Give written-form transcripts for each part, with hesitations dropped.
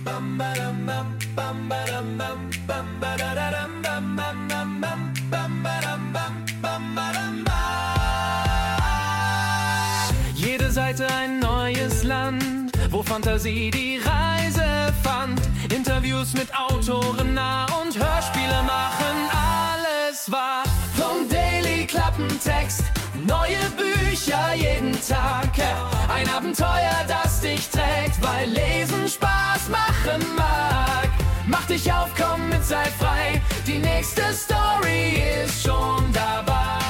Jede Seite ein neues Land, wo Fantasie die Reise fand. Interviews mit Autoren nah und Hörspiele machen alles wahr. Vom Daily Klappentext, neue Bücher jeden Tag. Ein Abenteuer, das dich trägt, weil Lesen Spaß machen mag. Mach dich auf, komm mit, sei frei, die nächste Story ist schon dabei.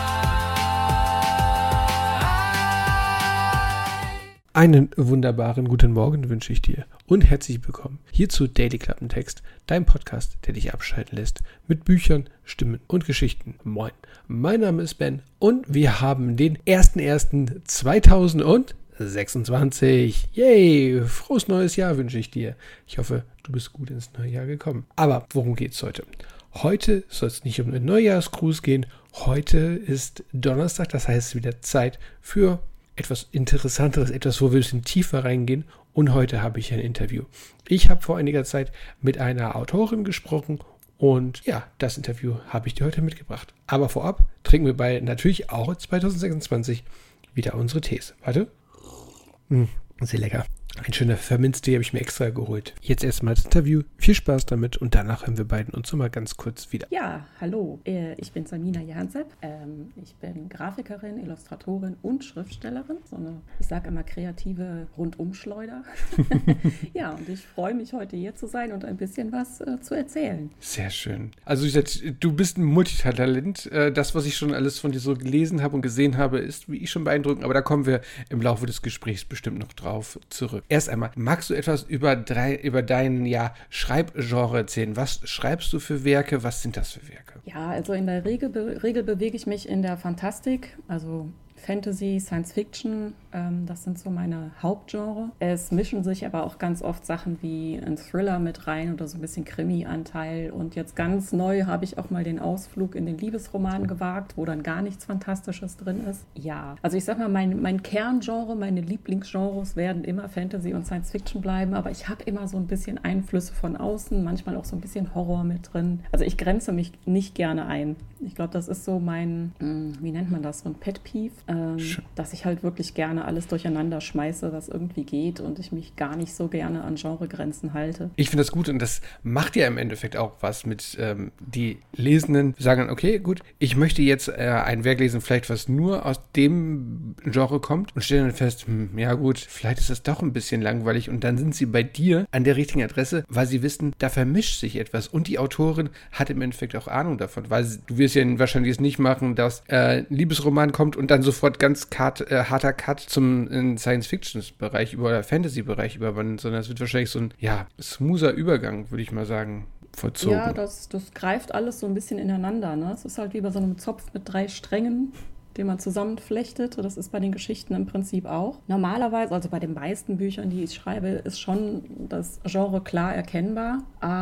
Einen wunderbaren guten Morgen wünsche ich dir und herzlich willkommen hier zu Daily Klappentext, dein Podcast, der dich abschalten lässt mit Büchern, Stimmen und Geschichten. Moin, mein Name ist Ben und wir haben den 01.01.2026. Yay, frohes neues Jahr wünsche ich dir. Ich hoffe, du bist gut ins neue Jahr gekommen. Aber worum geht's heute? Heute soll es nicht um einen Neujahrsgruß gehen. Heute ist Donnerstag, das heißt wieder Zeit für etwas Interessanteres, etwas, wo wir ein bisschen tiefer reingehen. Und heute habe ich ein Interview. Ich habe vor einiger Zeit mit einer Autorin gesprochen und ja, das Interview habe ich dir heute mitgebracht. Aber vorab trinken wir bei natürlich auch 2026 wieder unsere Tees. Warte. Sehr lecker. Ein schöner Pfefferminztee habe ich mir extra geholt. Jetzt erstmal das Interview. Viel Spaß damit und danach hören wir beiden uns mal ganz kurz wieder. Ja, hallo. Ich bin Samina Jahnsepp. Ich bin Grafikerin, Illustratorin und Schriftstellerin. So eine, ich sage immer, kreative Rundumschleuder. Ja, und ich freue mich, heute hier zu sein und ein bisschen was zu erzählen. Sehr schön. Also du bist ein Multitalent. Das, was ich schon alles von dir so gelesen habe und gesehen habe, ist, wie ich schon beeindruckend. Aber da kommen wir im Laufe des Gesprächs bestimmt noch drauf zurück. Erst einmal, magst du etwas über dein Schreibgenre erzählen? Was schreibst du für Werke? Was sind das für Werke? Ja, also in der Regel bewege ich mich in der Fantastik, also Fantasy, Science Fiction, das sind so meine Hauptgenre. Es mischen sich aber auch ganz oft Sachen wie ein Thriller mit rein oder so ein bisschen Krimi-Anteil. Und jetzt ganz neu habe ich auch mal den Ausflug in den Liebesroman gewagt, wo dann gar nichts Fantastisches drin ist. Ja, also ich sag mal, mein Kerngenre, meine Lieblingsgenres werden immer Fantasy und Science Fiction bleiben, aber ich habe immer so ein bisschen Einflüsse von außen, manchmal auch so ein bisschen Horror mit drin. Also ich grenze mich nicht gerne ein. Ich glaube, das ist so mein, wie nennt man das, so ein Pet-Peeve, dass ich halt wirklich gerne alles durcheinander schmeiße, was irgendwie geht und ich mich gar nicht so gerne an Genregrenzen halte. Ich finde das gut und das macht ja im Endeffekt auch was mit die Lesenden sagen, okay, gut, ich möchte jetzt ein Werk lesen, vielleicht was nur aus dem Genre kommt und stellen dann fest, ja gut, vielleicht ist das doch ein bisschen langweilig und dann sind sie bei dir an der richtigen Adresse, weil sie wissen, da vermischt sich etwas und die Autorin hat im Endeffekt auch Ahnung davon, weil du wirst ja wahrscheinlich es nicht machen, dass ein Liebesroman kommt und dann sofort ganz harter Cut zum Science-Fiction-Bereich oder Fantasy-Bereich überwandern, sondern es wird wahrscheinlich so ein, smoother Übergang, würde ich mal sagen, vollzogen. Ja, das greift alles so ein bisschen ineinander, ne? Es ist halt wie bei so einem Zopf mit 3 Strängen, den man zusammenflechtet. Das ist bei den Geschichten im Prinzip auch. Normalerweise, also bei den meisten Büchern, die ich schreibe, ist schon das Genre klar erkennbar,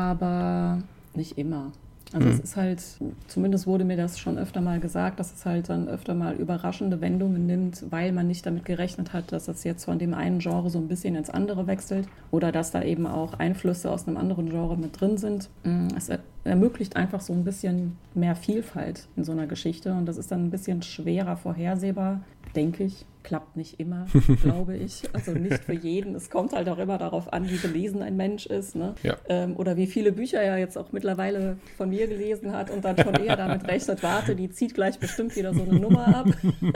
aber nicht immer. Also es ist halt, zumindest wurde mir das schon öfter mal gesagt, dass es halt dann öfter mal überraschende Wendungen nimmt, weil man nicht damit gerechnet hat, dass das jetzt von dem einen Genre so ein bisschen ins andere wechselt oder dass da eben auch Einflüsse aus einem anderen Genre mit drin sind. Es ermöglicht einfach so ein bisschen mehr Vielfalt in so einer Geschichte und das ist dann ein bisschen schwerer vorhersehbar, denke ich. Klappt nicht immer, glaube ich. Also nicht für jeden. Es kommt halt auch immer darauf an, wie belesen ein Mensch ist. Ne? Ja. Oder wie viele Bücher er jetzt auch mittlerweile von mir gelesen hat und dann schon eher damit rechnet, warte, die zieht gleich bestimmt wieder so eine Nummer ab.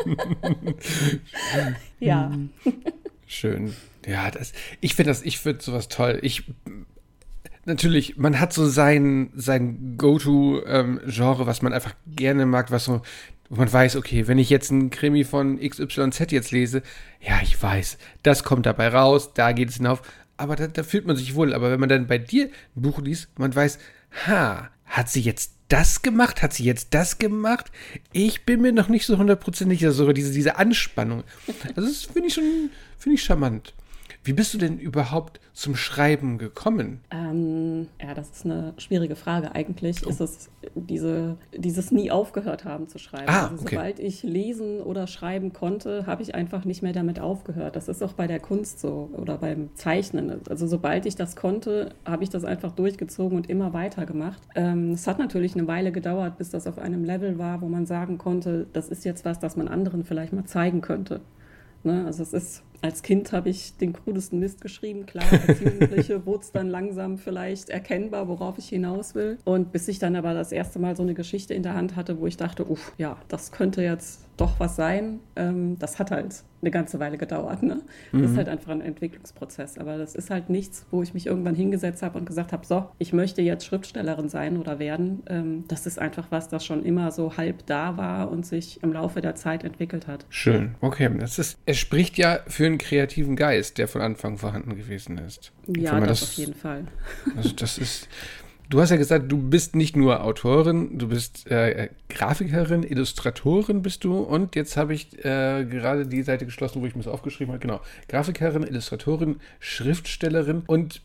Ja. Schön. Ja, ich finde sowas toll. Natürlich, man hat so sein Go-To-Genre, was man einfach gerne mag, wo man weiß, okay, wenn ich jetzt einen Krimi von XYZ jetzt lese, ja, ich weiß, das kommt dabei raus, da geht es hinauf, aber da fühlt man sich wohl. Aber wenn man dann bei dir ein Buch liest, man weiß, hat sie jetzt das gemacht? Hat sie jetzt das gemacht? Ich bin mir noch nicht so 100% sicher, so diese Anspannung. Also das finde ich charmant. Wie bist du denn überhaupt zum Schreiben gekommen? Ja, das ist eine schwierige Frage. Eigentlich ist es dieses nie aufgehört haben zu schreiben. Also Okay. sobald ich lesen oder schreiben konnte, habe ich einfach nicht mehr damit aufgehört. Das ist auch bei der Kunst so oder beim Zeichnen. Also sobald ich das konnte, habe ich das einfach durchgezogen und immer weiter gemacht. Es hat natürlich eine Weile gedauert, bis das auf einem Level war, wo man sagen konnte, das ist jetzt was, das man anderen vielleicht mal zeigen könnte. Ne? Also als Kind habe ich den krudesten Mist geschrieben, klar, als Jugendliche wurde es dann langsam vielleicht erkennbar, worauf ich hinaus will. Und bis ich dann aber das erste Mal so eine Geschichte in der Hand hatte, wo ich dachte, ja, das könnte jetzt doch was sein, das hat halt eine ganze Weile gedauert. Ne? Das ist halt einfach ein Entwicklungsprozess. Aber das ist halt nichts, wo ich mich irgendwann hingesetzt habe und gesagt habe, so, ich möchte jetzt Schriftstellerin sein oder werden. Das ist einfach was, das schon immer so halb da war und sich im Laufe der Zeit entwickelt hat. Schön. Okay, es spricht ja für einen kreativen Geist, der von Anfang vorhanden gewesen ist. Ja, Wenn man das auf jeden Fall. Also das ist. Du hast ja gesagt, du bist nicht nur Autorin, du bist Grafikerin, Illustratorin bist du und jetzt habe ich gerade die Seite geschlossen, wo ich mir das aufgeschrieben habe. Genau, Grafikerin, Illustratorin, Schriftstellerin und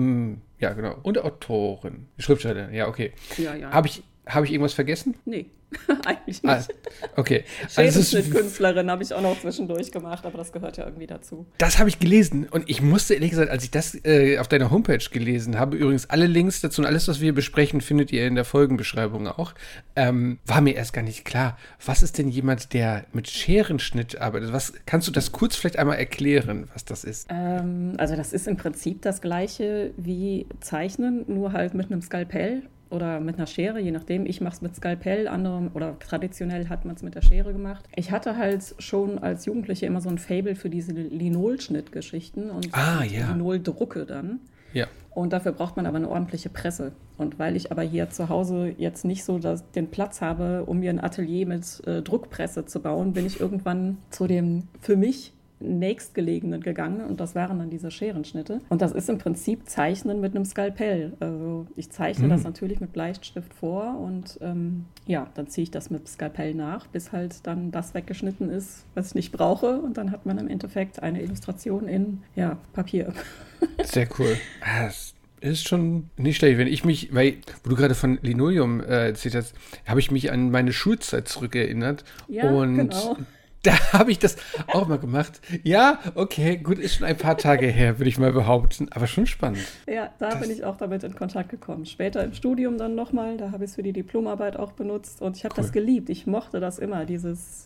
und Autorin. Schriftstellerin, ja, okay. Ja. Habe ich irgendwas vergessen? Nee, eigentlich nicht. Okay. Scherenschnittkünstlerin habe ich auch noch zwischendurch gemacht, aber das gehört ja irgendwie dazu. Das habe ich gelesen und ich musste ehrlich gesagt, als ich das auf deiner Homepage gelesen habe, übrigens alle Links dazu und alles, was wir besprechen, findet ihr in der Folgenbeschreibung auch, war mir erst gar nicht klar, was ist denn jemand, der mit Scherenschnitt arbeitet? Kannst du das kurz vielleicht einmal erklären, was das ist? Also das ist im Prinzip das Gleiche wie Zeichnen, nur halt mit einem Skalpell. Oder mit einer Schere, je nachdem. Ich mache es mit Skalpell, andere oder traditionell hat man es mit der Schere gemacht. Ich hatte halt schon als Jugendliche immer so ein Faible für diese Linolschnittgeschichten und Linoldrucke dann. Ja. Und dafür braucht man aber eine ordentliche Presse. Und weil ich aber hier zu Hause jetzt nicht so den Platz habe, um mir ein Atelier mit Druckpresse zu bauen, bin ich irgendwann zu dem für mich nächstgelegenen gegangen und das waren dann diese Scherenschnitte. Und das ist im Prinzip Zeichnen mit einem Skalpell. Also ich zeichne das natürlich mit Bleistift vor und dann ziehe ich das mit Skalpell nach, bis halt dann das weggeschnitten ist, was ich nicht brauche. Und dann hat man im Endeffekt eine Illustration in Papier. Sehr cool. Das ist schon nicht schlecht, wenn ich mich, wo du gerade von Linoleum erzählt hast, habe ich mich an meine Schulzeit zurückerinnert. Ja, und genau. Da habe ich das auch mal gemacht. Ja, okay, gut, ist schon ein paar Tage her, würde ich mal behaupten, aber schon spannend. Ja, bin ich auch damit in Kontakt gekommen. Später im Studium dann nochmal, da habe ich es für die Diplomarbeit auch benutzt und ich habe das geliebt. Ich mochte das immer, dieses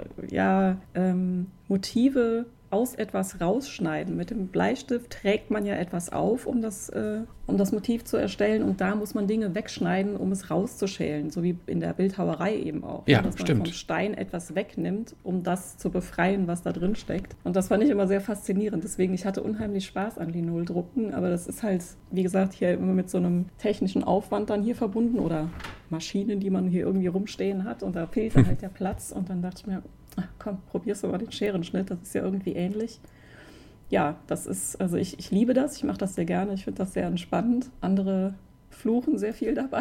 Motive aus etwas rausschneiden. Mit dem Bleistift trägt man ja etwas auf, um das Motiv zu erstellen und da muss man Dinge wegschneiden, um es rauszuschälen, so wie in der Bildhauerei eben auch. Ja, dass man stimmt. vom Stein etwas wegnimmt, um das zu befreien, was da drin steckt. Und das fand ich immer sehr faszinierend. Deswegen, ich hatte unheimlich Spaß an Linoldrucken, aber das ist halt, wie gesagt, hier immer mit so einem technischen Aufwand dann hier verbunden oder Maschinen, die man hier irgendwie rumstehen hat und da fehlt dann halt der Platz und dann dachte ich mir, ach komm, probierst du mal den Scherenschnitt, das ist ja irgendwie ähnlich. Ja, das ist, also ich liebe das, ich mache das sehr gerne, ich finde das sehr entspannend. Andere fluchen sehr viel dabei.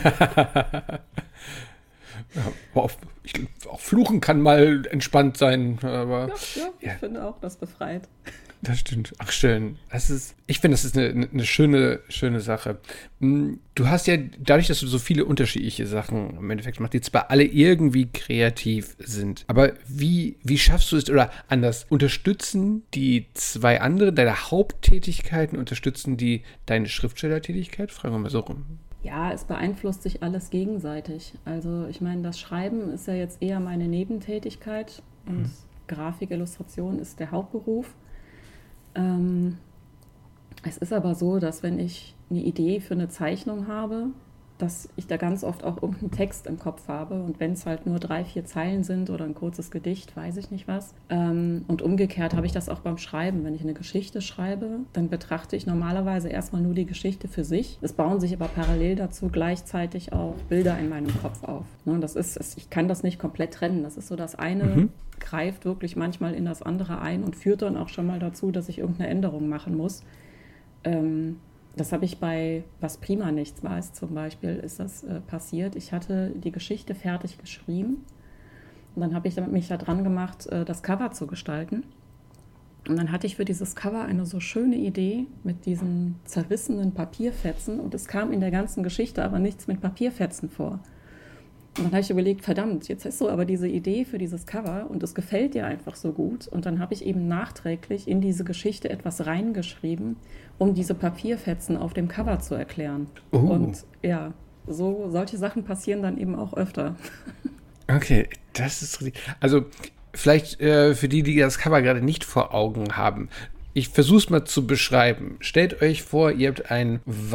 Auch Fluchen kann mal entspannt sein, aber ich finde auch, das befreit. Das stimmt. Ach, schön. Ich finde, das ist eine schöne Sache. Du hast ja, dadurch, dass du so viele unterschiedliche Sachen im Endeffekt machst, die zwar alle irgendwie kreativ sind, aber wie schaffst du es, oder anders, unterstützen die zwei andere, deine Haupttätigkeiten, unterstützen die deine Schriftstellertätigkeit? Fragen wir mal so rum. Ja, es beeinflusst sich alles gegenseitig. Also ich meine, das Schreiben ist ja jetzt eher meine Nebentätigkeit und Grafik, Illustration ist der Hauptberuf. Es ist aber so, dass wenn ich eine Idee für eine Zeichnung habe, dass ich da ganz oft auch irgendeinen Text im Kopf habe und wenn es halt nur 3-4 Zeilen sind oder ein kurzes Gedicht, weiß ich nicht was. Und umgekehrt habe ich das auch beim Schreiben. Wenn ich eine Geschichte schreibe, dann betrachte ich normalerweise erstmal nur die Geschichte für sich. Es bauen sich aber parallel dazu gleichzeitig auch Bilder in meinem Kopf auf. Ich kann das nicht komplett trennen. Das ist so, das eine greift wirklich manchmal in das andere ein und führt dann auch schon mal dazu, dass ich irgendeine Änderung machen muss. Das habe ich bei Was Prima Nichts weiß zum Beispiel, ist das passiert. Ich hatte die Geschichte fertig geschrieben und dann habe ich mich da dran gemacht, das Cover zu gestalten. Und dann hatte ich für dieses Cover eine so schöne Idee mit diesen zerrissenen Papierfetzen und es kam in der ganzen Geschichte aber nichts mit Papierfetzen vor. Und dann habe ich überlegt, verdammt, jetzt hast du aber diese Idee für dieses Cover und es gefällt dir einfach so gut. Und dann habe ich eben nachträglich in diese Geschichte etwas reingeschrieben, um diese Papierfetzen auf dem Cover zu erklären. Und ja, solche Sachen passieren dann eben auch öfter. Okay, das ist richtig. Also vielleicht für die das Cover gerade nicht vor Augen haben. Ich versuche es mal zu beschreiben. Stellt euch vor, ihr habt ein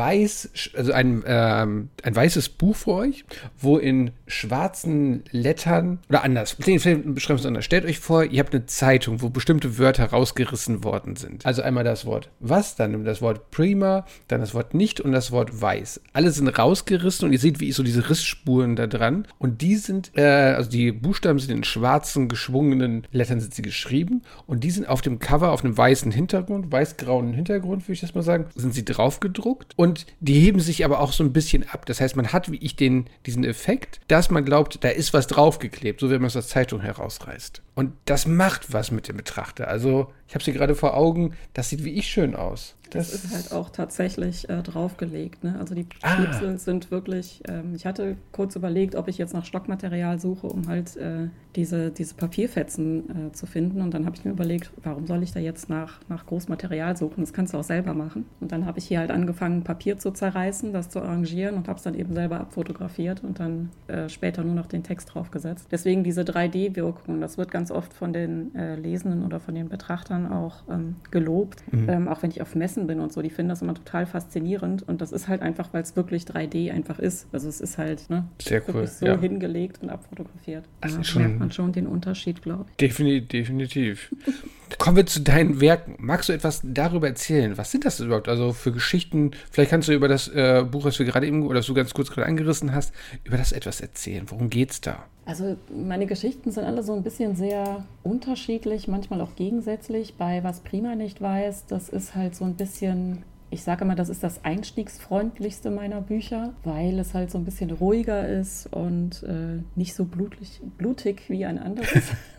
weißes Buch vor euch, wo in schwarzen Lettern, oder anders, vielleicht beschreiben wir es anders. Stellt euch vor, ihr habt eine Zeitung, wo bestimmte Wörter rausgerissen worden sind. Also einmal das Wort was, dann das Wort prima, dann das Wort nicht und das Wort weiß. Alle sind rausgerissen und ihr seht, wie so diese Rissspuren da dran. Und die sind, also die Buchstaben sind in schwarzen, geschwungenen Lettern sind sie geschrieben und die sind auf dem Cover, auf einem weißen Hintergrund, weiß-grauen Hintergrund, würde ich das mal sagen, sind sie drauf gedruckt und die heben sich aber auch so ein bisschen ab. Das heißt, man hat wie ich diesen Effekt, dass man glaubt, da ist was draufgeklebt, so wie man es aus der Zeitung herausreißt. Und das macht was mit dem Betrachter. Also ich habe sie gerade vor Augen, das sieht wie ich schön aus. Das ist halt auch tatsächlich draufgelegt. Ne? Also die Schnipsel sind wirklich, ich hatte kurz überlegt, ob ich jetzt nach Stockmaterial suche, um halt diese Papierfetzen zu finden. Und dann habe ich mir überlegt, warum soll ich da jetzt nach Großmaterial suchen? Das kannst du auch selber machen. Und dann habe ich hier halt angefangen, Papier zu zerreißen, das zu arrangieren und habe es dann eben selber abfotografiert und dann später nur noch den Text draufgesetzt. Deswegen diese 3D-Wirkung, das wird ganz oft von den Lesenden oder von den Betrachtern auch gelobt. Auch wenn ich auf Messen bin und so, die finden das immer total faszinierend und das ist halt einfach, weil es wirklich 3D einfach ist. Also es ist halt sehr cool, wirklich so hingelegt und abfotografiert. Also da merkt man schon den Unterschied, glaube ich. Definitiv. Kommen wir zu deinen Werken. Magst du etwas darüber erzählen? Was sind das überhaupt? Also für Geschichten, vielleicht kannst du über das Buch, was wir gerade eben, oder was du ganz kurz gerade angerissen hast, über das etwas erzählen. Worum geht's da? Also meine Geschichten sind alle so ein bisschen sehr unterschiedlich, manchmal auch gegensätzlich. Bei Was Prima nicht weiß, das ist halt so ein bisschen, ich sage immer, das ist das einstiegsfreundlichste meiner Bücher, weil es halt so ein bisschen ruhiger ist und nicht so blutig wie ein anderes.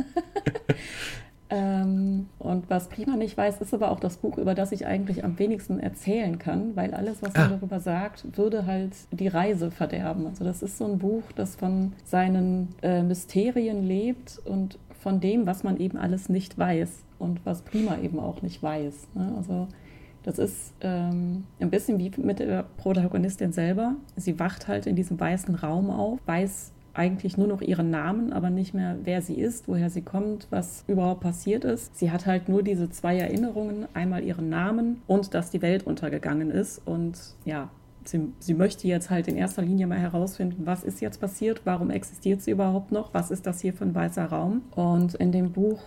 Und Was Prima nicht weiß, ist aber auch das Buch, über das ich eigentlich am wenigsten erzählen kann, weil alles, was man darüber sagt, würde halt die Reise verderben. Also das ist so ein Buch, das von seinen Mysterien lebt und von dem, was man eben alles nicht weiß und was Prima eben auch nicht weiß. Ne? Also das ist ein bisschen wie mit der Protagonistin selber. Sie wacht halt in diesem weißen Raum auf, weiß eigentlich nur noch ihren Namen, aber nicht mehr, wer sie ist, woher sie kommt, was überhaupt passiert ist. Sie hat halt nur diese 2 Erinnerungen, einmal ihren Namen und dass die Welt untergegangen ist. Und ja, sie möchte jetzt halt in erster Linie mal herausfinden, was ist jetzt passiert, warum existiert sie überhaupt noch, was ist das hier für ein weißer Raum. Und in dem Buch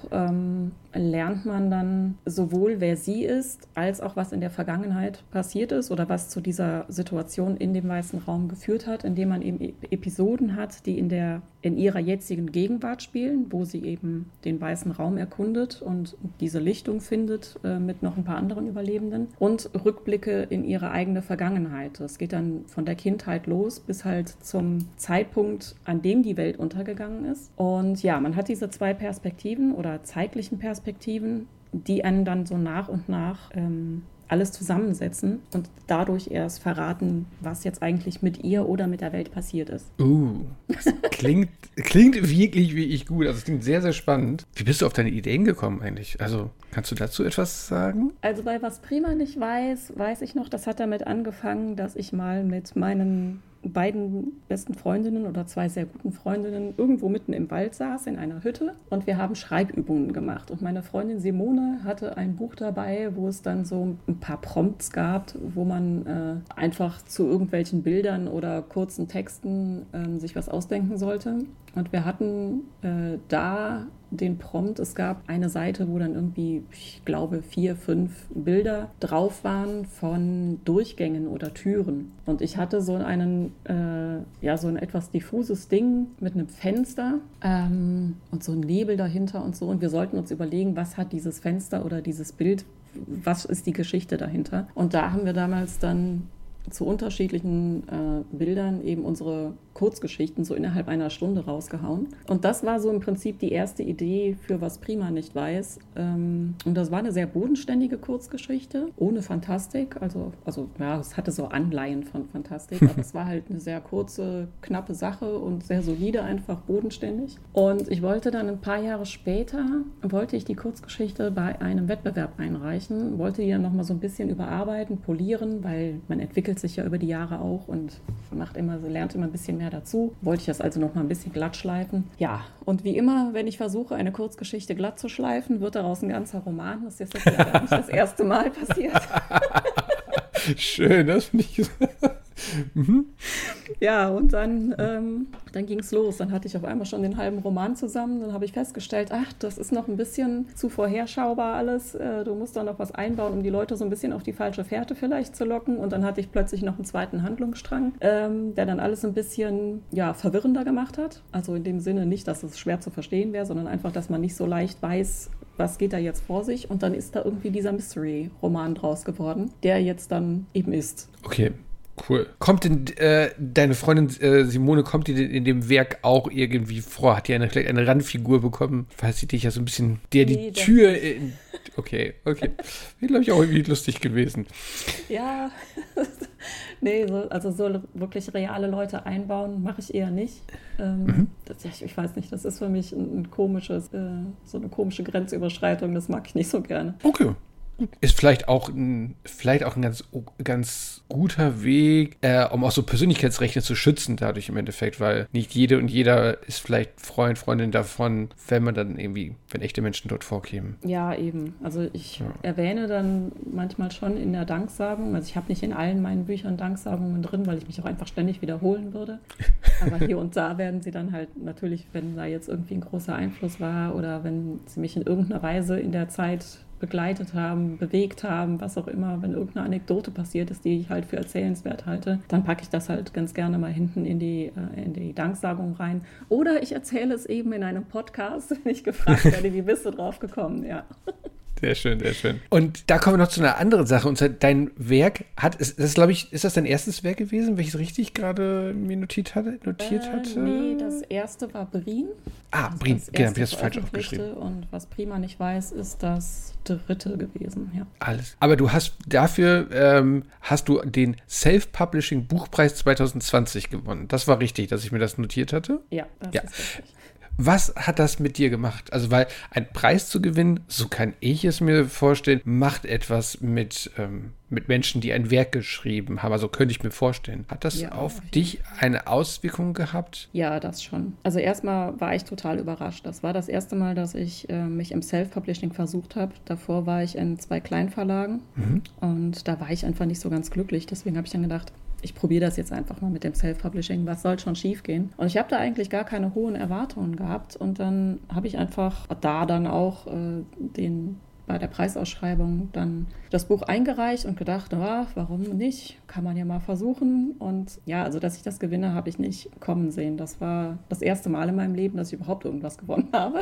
lernt man dann sowohl, wer sie ist, als auch, was in der Vergangenheit passiert ist oder was zu dieser Situation in dem weißen Raum geführt hat, indem man eben Episoden hat, die in ihrer jetzigen Gegenwart spielen, wo sie eben den weißen Raum erkundet und diese Lichtung findet mit noch ein paar anderen Überlebenden und Rückblicke in ihre eigene Vergangenheit. Das geht dann von der Kindheit los bis halt zum Zeitpunkt, an dem die Welt untergegangen ist. Und ja, man hat diese 2 Perspektiven oder zeitlichen Perspektiven, die einen dann so nach und nach alles zusammensetzen und dadurch erst verraten, was jetzt eigentlich mit ihr oder mit der Welt passiert ist. Das klingt wirklich wie gut. Also es klingt sehr, sehr spannend. Wie bist du auf deine Ideen gekommen eigentlich? Also kannst du dazu etwas sagen? Also bei Was Prima nicht weiß ich noch, das hat damit angefangen, dass ich mal mit meinen beiden besten Freundinnen oder 2 sehr guten Freundinnen irgendwo mitten im Wald saß, in einer Hütte und wir haben Schreibübungen gemacht. Und meine Freundin Simone hatte ein Buch dabei, wo es dann so ein paar Prompts gab, wo man einfach zu irgendwelchen Bildern oder kurzen Texten sich was ausdenken sollte. Und wir hatten da den Prompt, es gab eine Seite, wo dann irgendwie, ich glaube, 4, 5 Bilder drauf waren von Durchgängen oder Türen. Und ich hatte so ein etwas diffuses Ding mit einem Fenster und so ein Nebel dahinter und so. Und wir sollten uns überlegen, was hat dieses Fenster oder dieses Bild, was ist die Geschichte dahinter? Und da haben wir damals dann zu unterschiedlichen Bildern eben unsere Kurzgeschichten so innerhalb einer Stunde rausgehauen. Und das war so im Prinzip die erste Idee für Was Prima nicht weiß. Und das war eine sehr bodenständige Kurzgeschichte, ohne Fantastik. Also ja, es hatte so Anleihen von Fantastik, aber es war halt eine sehr kurze, knappe Sache und sehr solide, einfach bodenständig. Und ich wollte dann ein paar Jahre später, die Kurzgeschichte bei einem Wettbewerb einreichen, wollte die dann nochmal so ein bisschen überarbeiten, polieren, weil man entwickelt sich ja über die Jahre auch und lernt immer ein bisschen mehr dazu. Wollte ich das also noch mal ein bisschen glatt schleifen. Ja, und wie immer, wenn ich versuche, eine Kurzgeschichte glatt zu schleifen, wird daraus ein ganzer Roman. Das ist jetzt leider nicht das erste Mal passiert. Schön, das finde ich. Ja, und dann ging es los. Dann hatte ich auf einmal schon den halben Roman zusammen. Dann habe ich festgestellt, das ist noch ein bisschen zu vorherschaubar alles. Du musst da noch was einbauen, um die Leute so ein bisschen auf die falsche Fährte vielleicht zu locken. Und dann hatte ich plötzlich noch einen zweiten Handlungsstrang, der dann alles ein bisschen verwirrender gemacht hat. Also in dem Sinne nicht, dass es schwer zu verstehen wäre, sondern einfach, dass man nicht so leicht weiß, was geht da jetzt vor sich. Und dann ist da irgendwie dieser Mystery-Roman draus geworden, der jetzt dann eben ist. Okay. Cool. Kommt denn deine Freundin Simone, kommt die denn in dem Werk auch irgendwie vor? Hat die vielleicht eine Randfigur bekommen? Falls sie dich ja so ein bisschen die Tür in... Okay. Wäre, glaube ich, auch irgendwie lustig gewesen. Ja, nee, so wirklich reale Leute einbauen, mache ich eher nicht. Ich weiß nicht, das ist für mich so eine komische Grenzüberschreitung, das mag ich nicht so gerne. Okay. Ist vielleicht auch ein ganz guter Weg, um auch so Persönlichkeitsrechte zu schützen dadurch im Endeffekt, weil nicht jede und jeder ist vielleicht Freundin davon, wenn echte Menschen dort vorkämen. Ja, eben. Also ich erwähne dann manchmal schon in der Danksagung, also ich habe nicht in allen meinen Büchern Danksagungen drin, weil ich mich auch einfach ständig wiederholen würde. Aber hier und da werden sie dann halt natürlich, wenn da jetzt irgendwie ein großer Einfluss war oder wenn sie mich in irgendeiner Weise in der Zeit begleitet haben, bewegt haben, was auch immer, wenn irgendeine Anekdote passiert ist, die ich halt für erzählenswert halte, dann packe ich das halt ganz gerne mal hinten in die Danksagung rein. Oder ich erzähle es eben in einem Podcast, wenn ich gefragt werde, wie bist du drauf gekommen? Ja. Sehr schön, sehr schön. Und da kommen wir noch zu einer anderen Sache. Und zwar dein Werk ist das dein erstes Werk gewesen, welches richtig gerade mir notiert hatte? Nee, das erste war Brien. Brien, genau, habe ich das falsch aufgeschrieben. Und Was Prima nicht weiß, ist das dritte gewesen, ja. Alles. Aber du hast hast du den Self-Publishing Buchpreis 2020 gewonnen. Das war richtig, dass ich mir das notiert hatte? Ja, das ist richtig. Was hat das mit dir gemacht? Also, weil ein Preis zu gewinnen, so kann ich es mir vorstellen, macht etwas mit Menschen, die ein Werk geschrieben haben. Also könnte ich mir vorstellen. Hat das auf dich eine Auswirkung gehabt? Ja, das schon. Also erstmal war ich total überrascht. Das war das erste Mal, dass ich mich im Self-Publishing versucht habe. Davor war ich in 2 Kleinverlagen und da war ich einfach nicht so ganz glücklich. Deswegen habe ich dann gedacht, ich probiere das jetzt einfach mal mit dem Self-Publishing. Was soll schon schief gehen? Und ich habe da eigentlich gar keine hohen Erwartungen gehabt. Und dann habe ich einfach dann auch bei der Preisausschreibung dann das Buch eingereicht und gedacht, warum nicht? Kann man ja mal versuchen. Und ja, also dass ich das gewinne, habe ich nicht kommen sehen. Das war das erste Mal in meinem Leben, dass ich überhaupt irgendwas gewonnen habe.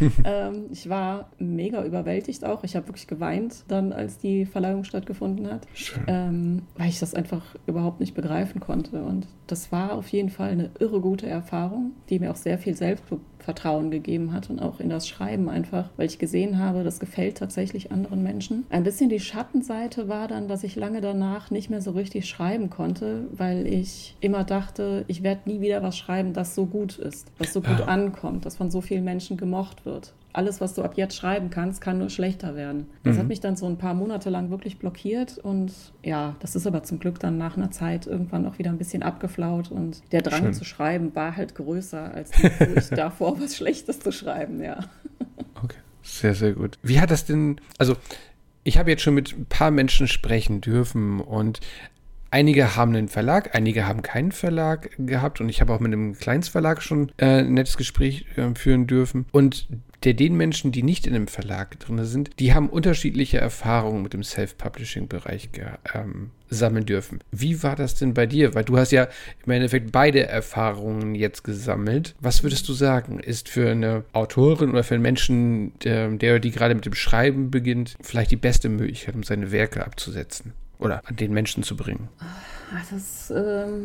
Ich war mega überwältigt auch. Ich habe wirklich geweint dann, als die Verleihung stattgefunden hat, weil ich das einfach überhaupt nicht begreifen konnte. Und das war auf jeden Fall eine irre gute Erfahrung, die mir auch sehr viel Selbstvertrauen gegeben hat und auch in das Schreiben einfach, weil ich gesehen habe, das gefällt tatsächlich anderen Menschen. Ein bisschen die Schattenseite war dann, dass ich lange danach nicht mehr so richtig schreiben konnte, weil ich immer dachte, ich werde nie wieder was schreiben, das so gut ist, das so gut ankommt, das von so vielen Menschen gemocht wird. Alles, was du ab jetzt schreiben kannst, kann nur schlechter werden. Das hat mich dann so ein paar Monate lang wirklich blockiert und ja, das ist aber zum Glück dann nach einer Zeit irgendwann auch wieder ein bisschen abgeflaut und der Drang zu schreiben war halt größer als die Furcht davor, was Schlechtes zu schreiben, ja. Okay, sehr, sehr gut. Wie hat das denn, also ich habe jetzt schon mit ein paar Menschen sprechen dürfen und einige haben einen Verlag, einige haben keinen Verlag gehabt und ich habe auch mit einem Kleinstverlag schon ein nettes Gespräch führen dürfen. Und den Menschen, die nicht in einem Verlag drin sind, die haben unterschiedliche Erfahrungen mit dem Self-Publishing-Bereich sammeln dürfen. Wie war das denn bei dir? Weil du hast ja im Endeffekt beide Erfahrungen jetzt gesammelt. Was würdest du sagen, ist für eine Autorin oder für einen Menschen, die gerade mit dem Schreiben beginnt, vielleicht die beste Möglichkeit, um seine Werke abzusetzen oder an den Menschen zu bringen?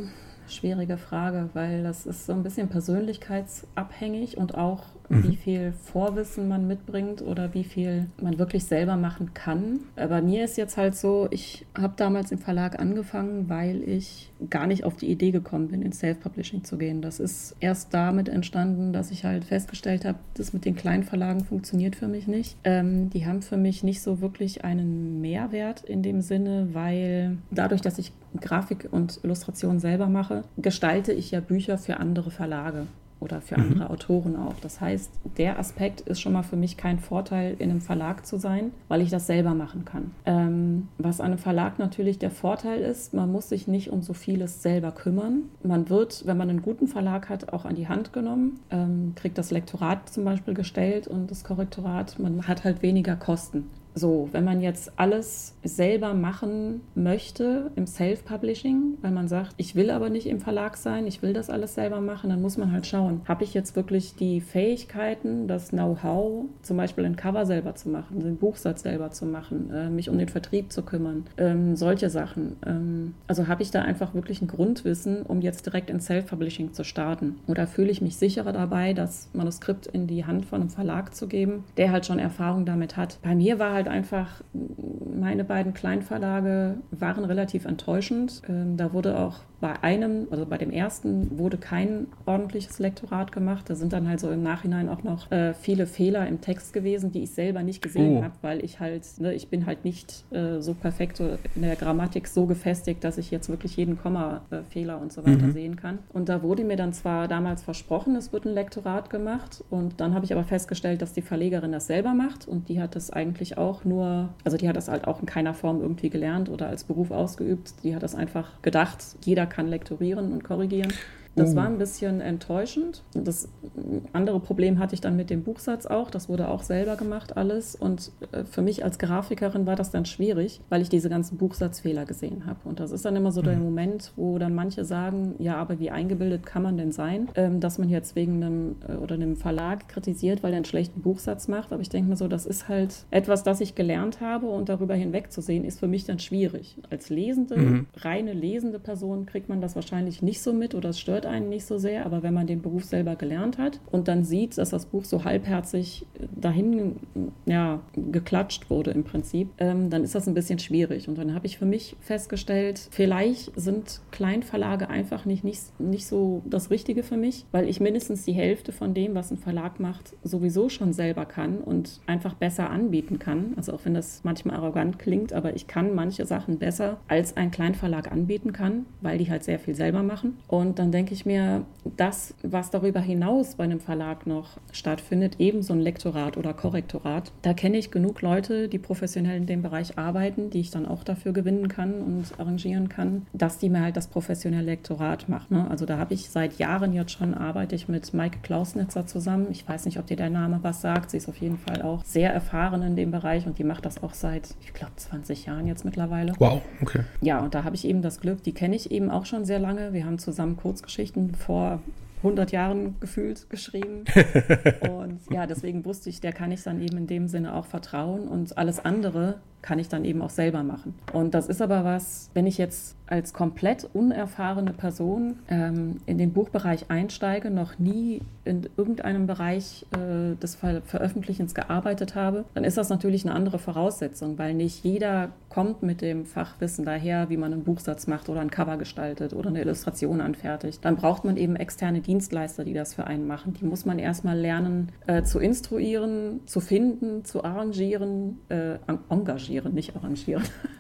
schwierige Frage, weil das ist so ein bisschen persönlichkeitsabhängig und auch wie viel Vorwissen man mitbringt oder wie viel man wirklich selber machen kann. Bei mir ist jetzt halt so, ich habe damals im Verlag angefangen, weil ich gar nicht auf die Idee gekommen bin, ins Self-Publishing zu gehen. Das ist erst damit entstanden, dass ich halt festgestellt habe, das mit den kleinen Verlagen funktioniert für mich nicht. Die haben für mich nicht so wirklich einen Mehrwert in dem Sinne, weil dadurch, dass ich Grafik und Illustration selber mache, gestalte ich ja Bücher für andere Verlage oder für andere Autoren auch. Das heißt, der Aspekt ist schon mal für mich kein Vorteil, in einem Verlag zu sein, weil ich das selber machen kann. Was an einem Verlag natürlich der Vorteil ist, man muss sich nicht um so vieles selber kümmern. Man wird, wenn man einen guten Verlag hat, auch an die Hand genommen, kriegt das Lektorat zum Beispiel gestellt und das Korrektorat, man hat halt weniger Kosten. So, wenn man jetzt alles selber machen möchte im Self-Publishing, weil man sagt, ich will aber nicht im Verlag sein, ich will das alles selber machen, dann muss man halt schauen, habe ich jetzt wirklich die Fähigkeiten, das Know-how, zum Beispiel ein Cover selber zu machen, den Buchsatz selber zu machen, mich um den Vertrieb zu kümmern, solche Sachen. Also habe ich da einfach wirklich ein Grundwissen, um jetzt direkt ins Self-Publishing zu starten? Oder fühle ich mich sicherer dabei, das Manuskript in die Hand von einem Verlag zu geben, der halt schon Erfahrung damit hat? Bei mir war halt einfach, meine beiden Kleinverlage waren relativ enttäuschend. Da wurde auch bei dem ersten wurde kein ordentliches Lektorat gemacht. Da sind dann halt so im Nachhinein auch noch viele Fehler im Text gewesen, die ich selber nicht gesehen habe, weil ich halt, ich bin halt nicht so perfekt in der Grammatik so gefestigt, dass ich jetzt wirklich jeden Komma-Fehler und so weiter sehen kann. Und da wurde mir dann zwar damals versprochen, es wird ein Lektorat gemacht, und dann habe ich aber festgestellt, dass die Verlegerin das selber macht, und die hat das eigentlich auch die hat das halt auch in keiner Form irgendwie gelernt oder als Beruf ausgeübt. Die hat das einfach gedacht, jeder kann lektorieren und korrigieren. Das war ein bisschen enttäuschend. Das andere Problem hatte ich dann mit dem Buchsatz auch. Das wurde auch selber gemacht alles. Und für mich als Grafikerin war das dann schwierig, weil ich diese ganzen Buchsatzfehler gesehen habe. Und das ist dann immer so der Moment, wo dann manche sagen, ja, aber wie eingebildet kann man denn sein, dass man jetzt wegen einem Verlag kritisiert, weil er einen schlechten Buchsatz macht. Aber ich denke mir so, das ist halt etwas, das ich gelernt habe, und darüber hinwegzusehen, ist für mich dann schwierig. Als reine lesende Person kriegt man das wahrscheinlich nicht so mit, oder es stört einen nicht so sehr, aber wenn man den Beruf selber gelernt hat und dann sieht, dass das Buch so halbherzig dahin geklatscht wurde im Prinzip, dann ist das ein bisschen schwierig. Und dann habe ich für mich festgestellt, vielleicht sind Kleinverlage einfach nicht so das Richtige für mich, weil ich mindestens die Hälfte von dem, was ein Verlag macht, sowieso schon selber kann und einfach besser anbieten kann. Also auch wenn das manchmal arrogant klingt, aber ich kann manche Sachen besser, als ein Kleinverlag anbieten kann, weil die halt sehr viel selber machen. Und dann denke ich mir, das, was darüber hinaus bei einem Verlag noch stattfindet, eben so ein Lektorat oder Korrektorat, da kenne ich genug Leute, die professionell in dem Bereich arbeiten, die ich dann auch dafür gewinnen kann und arrangieren kann, dass die mir halt das professionelle Lektorat machen. Ne? Also da habe ich seit Jahren jetzt schon, arbeite ich mit Maike Klausnitzer zusammen. Ich weiß nicht, ob dir der Name was sagt. Sie ist auf jeden Fall auch sehr erfahren in dem Bereich, und die macht das auch seit, ich glaube, 20 Jahren jetzt mittlerweile. Wow, okay. Ja, und da habe ich eben das Glück, die kenne ich eben auch schon sehr lange. Wir haben zusammen Kurzgeschichten vor 100 Jahren gefühlt geschrieben. Und ja, deswegen wusste ich, der kann ich dann eben in dem Sinne auch vertrauen, und alles andere kann ich dann eben auch selber machen. Und das ist aber was, wenn ich jetzt als komplett unerfahrene Person in den Buchbereich einsteige, noch nie in irgendeinem Bereich des Veröffentlichens gearbeitet habe, dann ist das natürlich eine andere Voraussetzung, weil nicht jeder kommt mit dem Fachwissen daher, wie man einen Buchsatz macht oder ein Cover gestaltet oder eine Illustration anfertigt. Dann braucht man eben externe Dienstleister, die das für einen machen. Die muss man erstmal lernen zu instruieren, zu finden, zu arrangieren, engagieren, nicht arrangieren.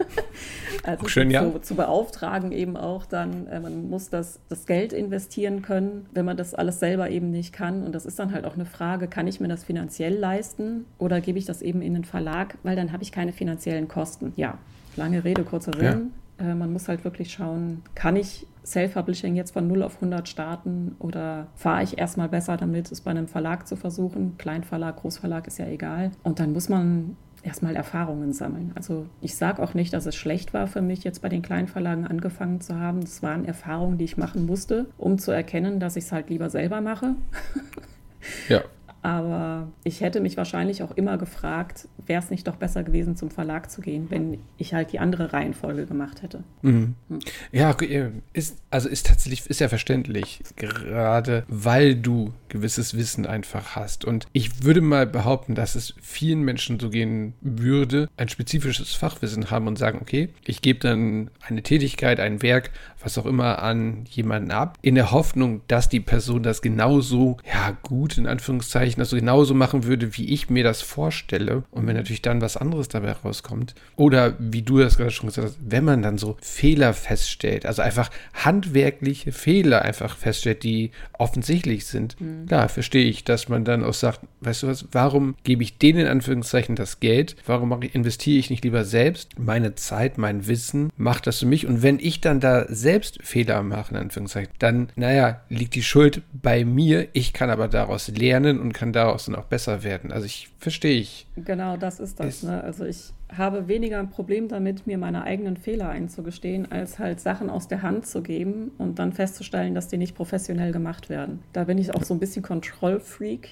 Also schön, zu beauftragen eben auch dann. Man muss das Geld investieren können, wenn man das alles selber eben nicht kann. Und das ist dann halt auch eine Frage, kann ich mir das finanziell leisten oder gebe ich das eben in den Verlag, weil dann habe ich keine finanziellen Kosten. Ja, lange Rede, kurzer Sinn. Man muss halt wirklich schauen, kann ich Self-Publishing jetzt von 0 auf 100 starten oder fahre ich erstmal besser damit, es bei einem Verlag zu versuchen. Kleinverlag, Großverlag ist ja egal. Und dann muss man erstmal Erfahrungen sammeln. Also ich sage auch nicht, dass es schlecht war für mich, jetzt bei den Kleinverlagen angefangen zu haben. Das waren Erfahrungen, die ich machen musste, um zu erkennen, dass ich es halt lieber selber mache. Ja. Aber ich hätte mich wahrscheinlich auch immer gefragt, wäre es nicht doch besser gewesen, zum Verlag zu gehen, wenn ich halt die andere Reihenfolge gemacht hätte. Ja, ist tatsächlich, ist ja verständlich, gerade weil du gewisses Wissen einfach hast. Und ich würde mal behaupten, dass es vielen Menschen so gehen würde, ein spezifisches Fachwissen haben und sagen, okay, ich gebe dann eine Tätigkeit, ein Werk, was auch immer an jemanden ab, in der Hoffnung, dass die Person das genauso, ja gut, in Anführungszeichen, also genauso machen würde, wie ich mir das vorstelle. Und wenn natürlich dann was anderes dabei rauskommt, oder wie du das gerade schon gesagt hast, wenn man dann so Fehler feststellt, also einfach handwerkliche Fehler einfach feststellt, die offensichtlich sind, klar, verstehe ich, dass man dann auch sagt, weißt du was, warum gebe ich denen in Anführungszeichen das Geld? Warum investiere ich nicht lieber selbst meine Zeit, mein Wissen, macht das für mich? Und wenn ich dann da selbst Fehler mache, in Anführungszeichen, dann, liegt die Schuld bei mir. Ich kann aber daraus lernen und kann daraus dann auch besser werden. Also verstehe ich. Genau, das ist das. Ne? Also ich habe weniger ein Problem damit, mir meine eigenen Fehler einzugestehen, als halt Sachen aus der Hand zu geben und dann festzustellen, dass die nicht professionell gemacht werden. Da bin ich auch so ein bisschen Control-Freak.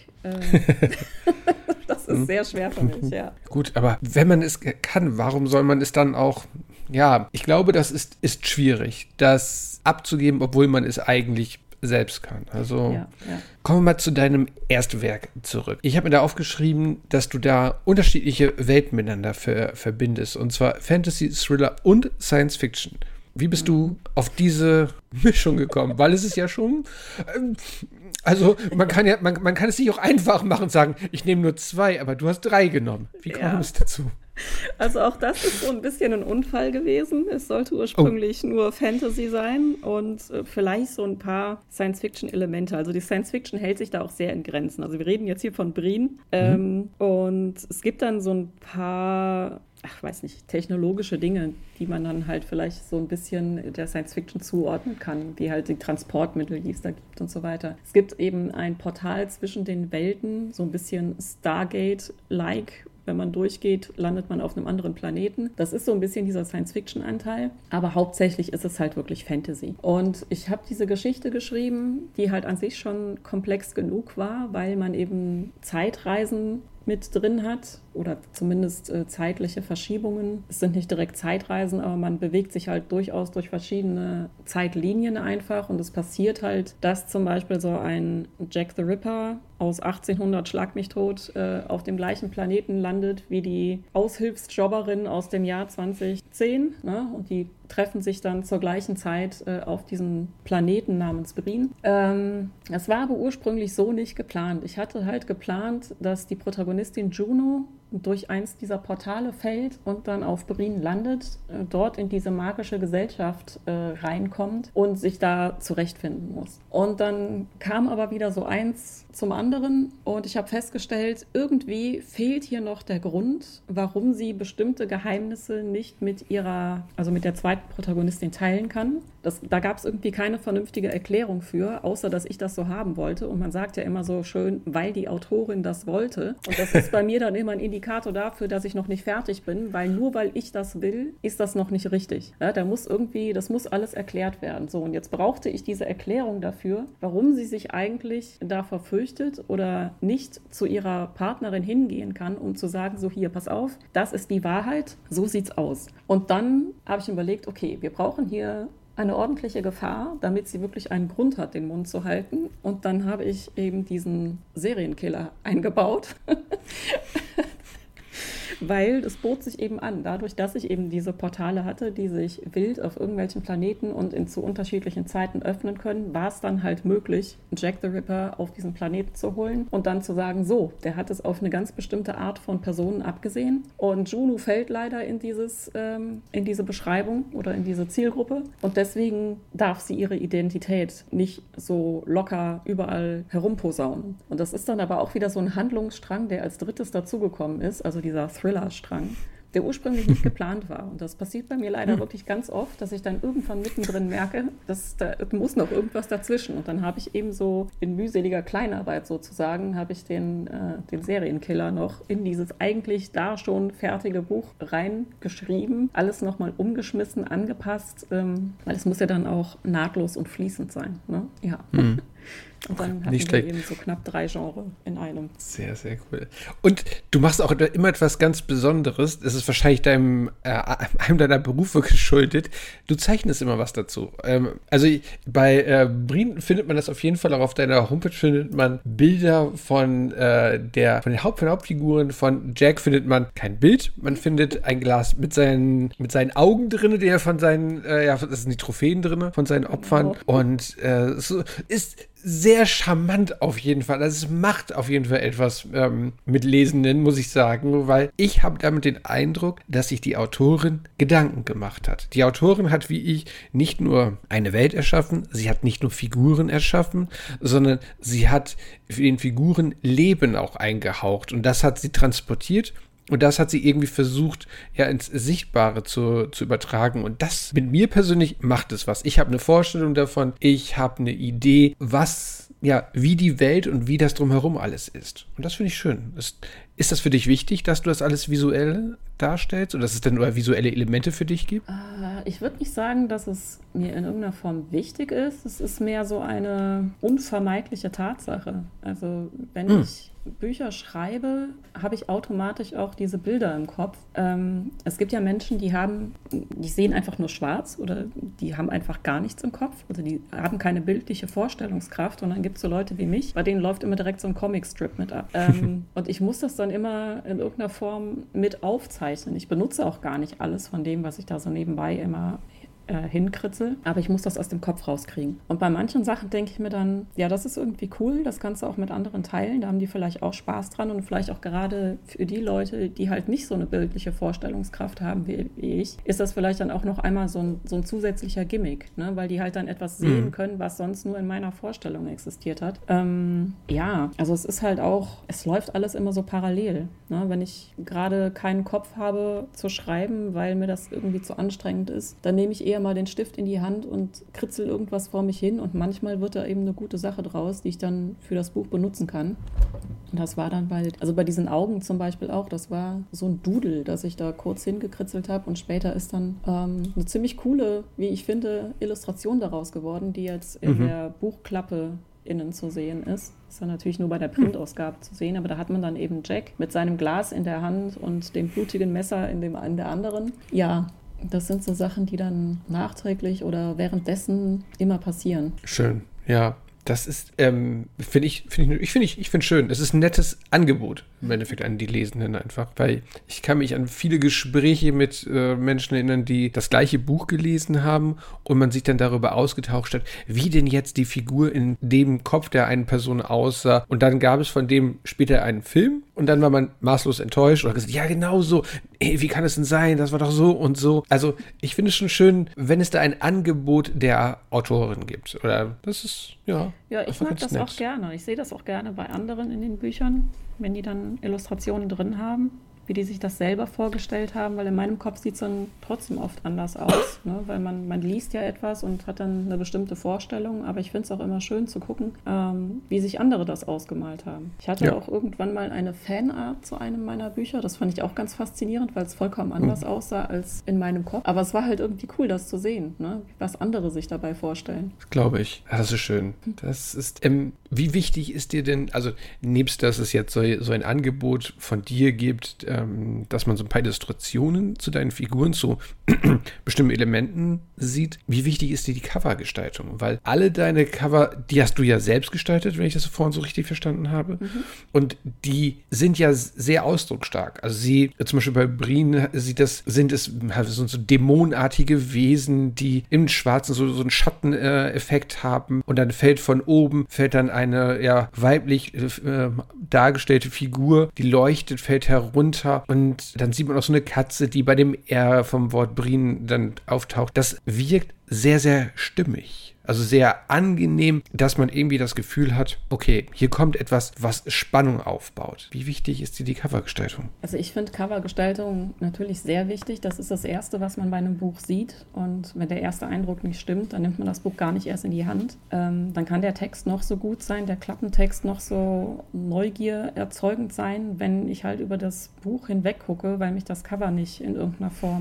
Das ist sehr schwer für mich, ja. Gut, aber wenn man es kann, warum soll man es dann auch, ich glaube, das ist schwierig, das abzugeben, obwohl man es eigentlich selbst kann. Also kommen wir mal zu deinem Erstwerk zurück. Ich habe mir da aufgeschrieben, dass du da unterschiedliche Welten miteinander verbindest, und zwar Fantasy, Thriller und Science Fiction. Wie bist du auf diese Mischung gekommen? Weil es ist ja schon, also man kann es sich auch einfach machen und sagen, ich nehme nur 2, aber du hast 3 genommen. Wie kam es dazu? Also auch das ist so ein bisschen ein Unfall gewesen. Es sollte ursprünglich nur Fantasy sein und vielleicht so ein paar Science-Fiction-Elemente. Also die Science-Fiction hält sich da auch sehr in Grenzen. Also wir reden jetzt hier von Breen und es gibt dann so ein paar, technologische Dinge, die man dann halt vielleicht so ein bisschen der Science-Fiction zuordnen kann, wie halt die Transportmittel, die es da gibt und so weiter. Es gibt eben ein Portal zwischen den Welten, so ein bisschen Stargate-like. Wenn man durchgeht, landet man auf einem anderen Planeten. Das ist so ein bisschen dieser Science-Fiction-Anteil, aber hauptsächlich ist es halt wirklich Fantasy. Und ich habe diese Geschichte geschrieben, die halt an sich schon komplex genug war, weil man eben Zeitreisen mit drin hat oder zumindest zeitliche Verschiebungen. Es sind nicht direkt Zeitreisen, aber man bewegt sich halt durchaus durch verschiedene Zeitlinien einfach und es passiert halt, dass zum Beispiel so ein Jack the Ripper aus 1800 Schlag mich tot auf dem gleichen Planeten landet wie die Aushilfsjobberin aus dem Jahr 2010, ne? Und die treffen sich dann zur gleichen Zeit auf diesem Planeten namens Breen. Das war aber ursprünglich so nicht geplant. Ich hatte halt geplant, dass die Protagonistin Juno durch eins dieser Portale fällt und dann auf Breen landet, dort in diese magische Gesellschaft reinkommt und sich da zurechtfinden muss. Und dann kam aber wieder so eins zum anderen und ich habe festgestellt, irgendwie fehlt hier noch der Grund, warum sie bestimmte Geheimnisse nicht mit der zweiten Protagonistin teilen kann. Da gab es irgendwie keine vernünftige Erklärung für, außer dass ich das so haben wollte. Und man sagt ja immer so schön, weil die Autorin das wollte. Und das ist bei mir dann immer ein Indikator dafür, dass ich noch nicht fertig bin, weil nur weil ich das will, ist das noch nicht richtig. Ja, das muss alles erklärt werden. So, und jetzt brauchte ich diese Erklärung dafür, warum sie sich eigentlich davor fürchtet oder nicht zu ihrer Partnerin hingehen kann, um zu sagen, so hier, pass auf, das ist die Wahrheit, so sieht's aus. Und dann habe ich überlegt, okay, wir brauchen hier eine ordentliche Gefahr, damit sie wirklich einen Grund hat, den Mund zu halten. Und dann habe ich eben diesen Serienkiller eingebaut. Weil es bot sich eben an, dadurch, dass ich eben diese Portale hatte, die sich wild auf irgendwelchen Planeten und zu unterschiedlichen Zeiten öffnen können, war es dann halt möglich, Jack the Ripper auf diesen Planeten zu holen und dann zu sagen, so, der hat es auf eine ganz bestimmte Art von Personen abgesehen und Juno fällt leider in diese Beschreibung oder in diese Zielgruppe und deswegen darf sie ihre Identität nicht so locker überall herumposaunen. Und das ist dann aber auch wieder so ein Handlungsstrang, der als drittes dazugekommen ist, also dieser Thriller-Strang, der ursprünglich nicht geplant war. Und das passiert bei mir leider wirklich ganz oft, dass ich dann irgendwann mittendrin merke, dass da muss noch irgendwas dazwischen. Und dann habe ich eben so in mühseliger Kleinarbeit sozusagen, habe ich den Serienkiller noch in dieses eigentlich da schon fertige Buch reingeschrieben, alles nochmal umgeschmissen, angepasst, weil es muss ja dann auch nahtlos und fließend sein. Ne? Ja. Und dann hatten wir eben so knapp 3 Genres in einem. Sehr, sehr cool. Und du machst auch immer etwas ganz Besonderes. Das ist wahrscheinlich einem deiner Berufe geschuldet. Du zeichnest immer was dazu. Bei Brien findet man das auf jeden Fall. Auch auf deiner Homepage findet man Bilder von den Hauptfiguren. Von Jack findet man kein Bild. Man findet ein Glas mit seinen Augen drin, der von seinen, das sind die Trophäen drin, von seinen Opfern. Oh. Und so ist sehr charmant auf jeden Fall. Also es macht auf jeden Fall etwas mit Lesenden, muss ich sagen, weil ich habe damit den Eindruck, dass sich die Autorin Gedanken gemacht hat. Die Autorin hat, wie ich, nicht nur eine Welt erschaffen, sie hat nicht nur Figuren erschaffen, sondern sie hat für den Figuren Leben auch eingehaucht und das hat sie transportiert. Und das hat sie irgendwie versucht, ja, ins Sichtbare zu übertragen. Und das mit mir persönlich macht es was. Ich habe eine Vorstellung davon, ich habe eine Idee, wie die Welt und wie das drumherum alles ist. Und das finde ich schön. Ist das für dich wichtig, dass du das alles visuell darstellst oder dass es dann nur visuelle Elemente für dich gibt? Ich würde nicht sagen, dass es mir in irgendeiner Form wichtig ist. Es ist mehr so eine unvermeidliche Tatsache. Also wenn ich Bücher schreibe, habe ich automatisch auch diese Bilder im Kopf. Es gibt ja Menschen, die sehen einfach nur schwarz oder die haben einfach gar nichts im Kopf. Also die haben keine bildliche Vorstellungskraft. Und dann gibt es so Leute wie mich, bei denen läuft immer direkt so ein Comicstrip mit ab. Und ich muss das dann immer in irgendeiner Form mit aufzeichnen. Ich benutze auch gar nicht alles von dem, was ich da so nebenbei immer hinkritzel, aber ich muss das aus dem Kopf rauskriegen. Und bei manchen Sachen denke ich mir dann, ja, das ist irgendwie cool, das kannst du auch mit anderen teilen, da haben die vielleicht auch Spaß dran und vielleicht auch gerade für die Leute, die halt nicht so eine bildliche Vorstellungskraft haben wie ich, ist das vielleicht dann auch noch einmal so ein zusätzlicher Gimmick, ne? Weil die halt dann etwas sehen können, was sonst nur in meiner Vorstellung existiert hat. Also es ist halt auch, es läuft alles immer so parallel, ne? Wenn ich gerade keinen Kopf habe zu schreiben, weil mir das irgendwie zu anstrengend ist, dann nehme ich eher mal den Stift in die Hand und kritzel irgendwas vor mich hin und manchmal wird da eben eine gute Sache draus, die ich dann für das Buch benutzen kann. Und das war dann bei diesen Augen zum Beispiel auch, das war so ein Doodle, das ich da kurz hingekritzelt habe und später ist dann eine ziemlich coole, wie ich finde, Illustration daraus geworden, die jetzt in der Buchklappe innen zu sehen ist. Ist dann natürlich nur bei der Printausgabe zu sehen, aber da hat man dann eben Jack mit seinem Glas in der Hand und dem blutigen Messer in der anderen. Ja, das sind so Sachen, die dann nachträglich oder währenddessen immer passieren. Schön, ja. Das ist, finde ich schön. Es ist ein nettes Angebot im Endeffekt an die Lesenden einfach, weil ich kann mich an viele Gespräche mit Menschen erinnern, die das gleiche Buch gelesen haben und man sich dann darüber ausgetauscht hat, wie denn jetzt die Figur in dem Kopf der einen Person aussah und dann gab es von dem später einen Film und dann war man maßlos enttäuscht oder gesagt, ja genau so, wie kann es denn sein, das war doch so und so. Also ich finde es schon schön, wenn es da ein Angebot der Autorin gibt oder das ist, ja. Ja, ich mag das auch gerne. Ich sehe das auch gerne bei anderen in den Büchern, wenn die dann Illustrationen drin haben, wie die sich das selber vorgestellt haben, weil in meinem Kopf sieht es dann trotzdem oft anders aus, ne? Weil man liest ja etwas und hat dann eine bestimmte Vorstellung, aber ich finde es auch immer schön zu gucken, wie sich andere das ausgemalt haben. Ich hatte auch irgendwann mal eine Fanart zu einem meiner Bücher, das fand ich auch ganz faszinierend, weil es vollkommen anders aussah als in meinem Kopf, aber es war halt irgendwie cool, das zu sehen, ne? Was andere sich dabei vorstellen. Glaube ich. Das ist schön. Das ist, wie wichtig ist dir denn, also nebst, dass es jetzt so ein Angebot von dir gibt, dass man so ein paar Illustrationen zu deinen Figuren, zu bestimmten Elementen sieht. Wie wichtig ist dir die Covergestaltung? Weil alle deine Cover, die hast du ja selbst gestaltet, wenn ich das vorhin so richtig verstanden habe. Und die sind ja sehr ausdrucksstark. Also zum Beispiel bei Brien sind es so dämonartige Wesen, die im Schwarzen so einen Schatteneffekt haben. Und dann fällt dann eine weiblich dargestellte Figur, die leuchtet, fällt herunter und dann sieht man auch so eine Katze, die bei dem R vom Wort Brien dann auftaucht. Das wirkt sehr, sehr stimmig. Also sehr angenehm, dass man irgendwie das Gefühl hat, okay, hier kommt etwas, was Spannung aufbaut. Wie wichtig ist dir die Covergestaltung? Also ich finde Covergestaltung natürlich sehr wichtig. Das ist das Erste, was man bei einem Buch sieht. Und wenn der erste Eindruck nicht stimmt, dann nimmt man das Buch gar nicht erst in die Hand. Dann kann der Text noch so gut sein, der Klappentext noch so neugiererzeugend sein, wenn ich halt über das Buch hinweg gucke, weil mich das Cover nicht in irgendeiner Form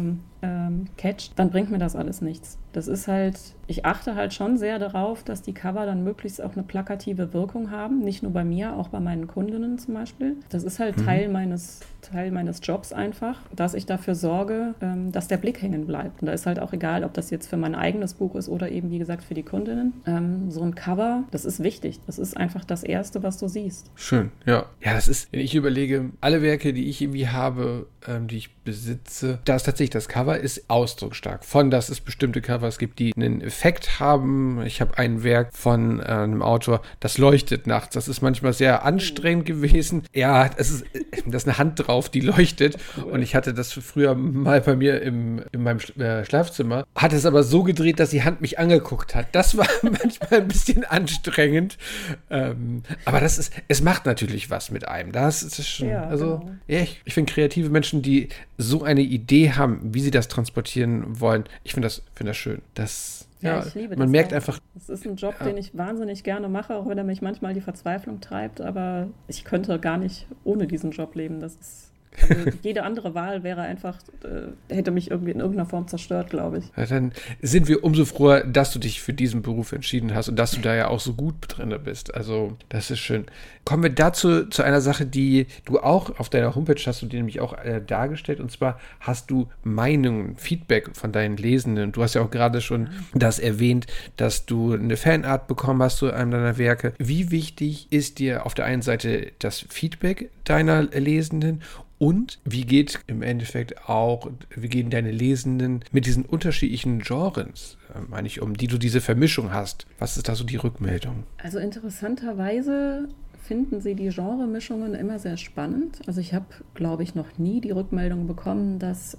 catcht, dann bringt mir das alles nichts. Das ist halt, ich achte halt schon sehr darauf, dass die Cover dann möglichst auch eine plakative Wirkung haben. Nicht nur bei mir, auch bei meinen Kundinnen zum Beispiel. Das ist halt Teil meines Jobs einfach, dass ich dafür sorge, dass der Blick hängen bleibt. Und da ist halt auch egal, ob das jetzt für mein eigenes Buch ist oder eben, wie gesagt, für die Kundinnen. So ein Cover, das ist wichtig. Das ist einfach das Erste, was du siehst. Schön, ja. Ja, das ist, wenn ich überlege, alle Werke, die ich irgendwie habe, die ich besitze, da ist tatsächlich das Cover ist ausdrucksstark. Von, dass es bestimmte Covers gibt, die einen Effekt haben. Ich habe ein Werk von einem Autor, das leuchtet nachts. Das ist manchmal sehr anstrengend gewesen. Ja, da ist eine Hand drauf, die leuchtet. Cool. Und ich hatte das früher mal bei mir in meinem Schlafzimmer. Hatte es aber so gedreht, dass die Hand mich angeguckt hat. Das war manchmal ein bisschen anstrengend. Aber es macht natürlich was mit einem. Das ist schon, ja, also, genau. ja, ich finde kreative Menschen, die so eine Idee haben, wie sie das transportieren wollen, ich finde das schön. Ja, ich liebe das. Man merkt auch. einfach. Das ist ein Job, den ich wahnsinnig gerne mache, auch wenn er mich manchmal die Verzweiflung treibt, aber ich könnte gar nicht ohne diesen Job leben. Das ist. Also jede andere Wahl wäre einfach, hätte mich irgendwie in irgendeiner Form zerstört, glaube ich. Ja, dann sind wir umso froher, dass du dich für diesen Beruf entschieden hast und dass du da ja auch so gut drin bist. Also, das ist schön. Kommen wir dazu zu einer Sache, die du auch auf deiner Homepage hast, du dir nämlich auch dargestellt. Und zwar hast du Meinungen, Feedback von deinen Lesenden. Du hast ja auch gerade schon das erwähnt, dass du eine Fanart bekommen hast zu einem deiner Werke. Wie wichtig ist dir auf der einen Seite das Feedback deiner Lesenden? Und wie geht im Endeffekt auch, wie gehen deine Lesenden mit diesen unterschiedlichen Genres, meine ich, die du diese Vermischung hast? Was ist da so die Rückmeldung? Also interessanterweise finden sie die Genremischungen immer sehr spannend. Also ich habe, glaube ich, noch nie die Rückmeldung bekommen, dass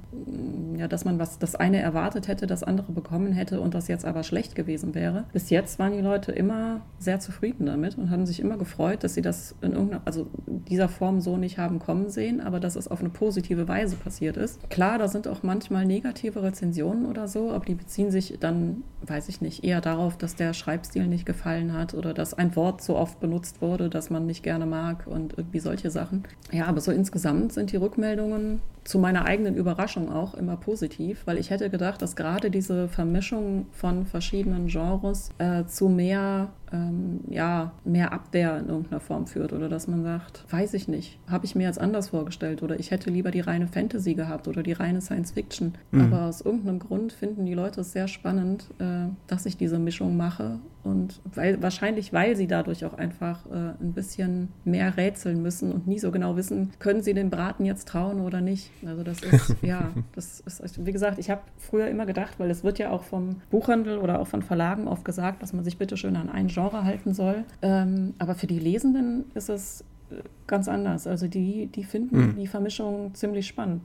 man das eine erwartet hätte, das andere bekommen hätte und das jetzt aber schlecht gewesen wäre. Bis jetzt waren die Leute immer sehr zufrieden damit und haben sich immer gefreut, dass sie das in dieser Form so nicht haben kommen sehen, aber dass es auf eine positive Weise passiert ist. Klar, da sind auch manchmal negative Rezensionen oder so, aber die beziehen sich dann, weiß ich nicht, eher darauf, dass der Schreibstil nicht gefallen hat oder dass ein Wort so oft benutzt wurde, das man nicht gerne mag und irgendwie solche Sachen. Ja, aber so insgesamt sind die Rückmeldungen zu meiner eigenen Überraschung auch immer positiv, weil ich hätte gedacht, dass gerade diese Vermischung von verschiedenen Genres zu mehr Abwehr in irgendeiner Form führt oder dass man sagt, weiß ich nicht, habe ich mir jetzt anders vorgestellt oder ich hätte lieber die reine Fantasy gehabt oder die reine Science-Fiction. Aber aus irgendeinem Grund finden die Leute es sehr spannend, dass ich diese Mischung mache und wahrscheinlich, weil sie dadurch auch einfach ein bisschen mehr rätseln müssen und nie so genau wissen, können sie dem Braten jetzt trauen oder nicht. Also das ist, wie gesagt, ich habe früher immer gedacht, weil es wird ja auch vom Buchhandel oder auch von Verlagen oft gesagt, dass man sich bitte schön an ein Genre halten soll. Aber für die Lesenden ist es ganz anders. Also die finden die Vermischung ziemlich spannend,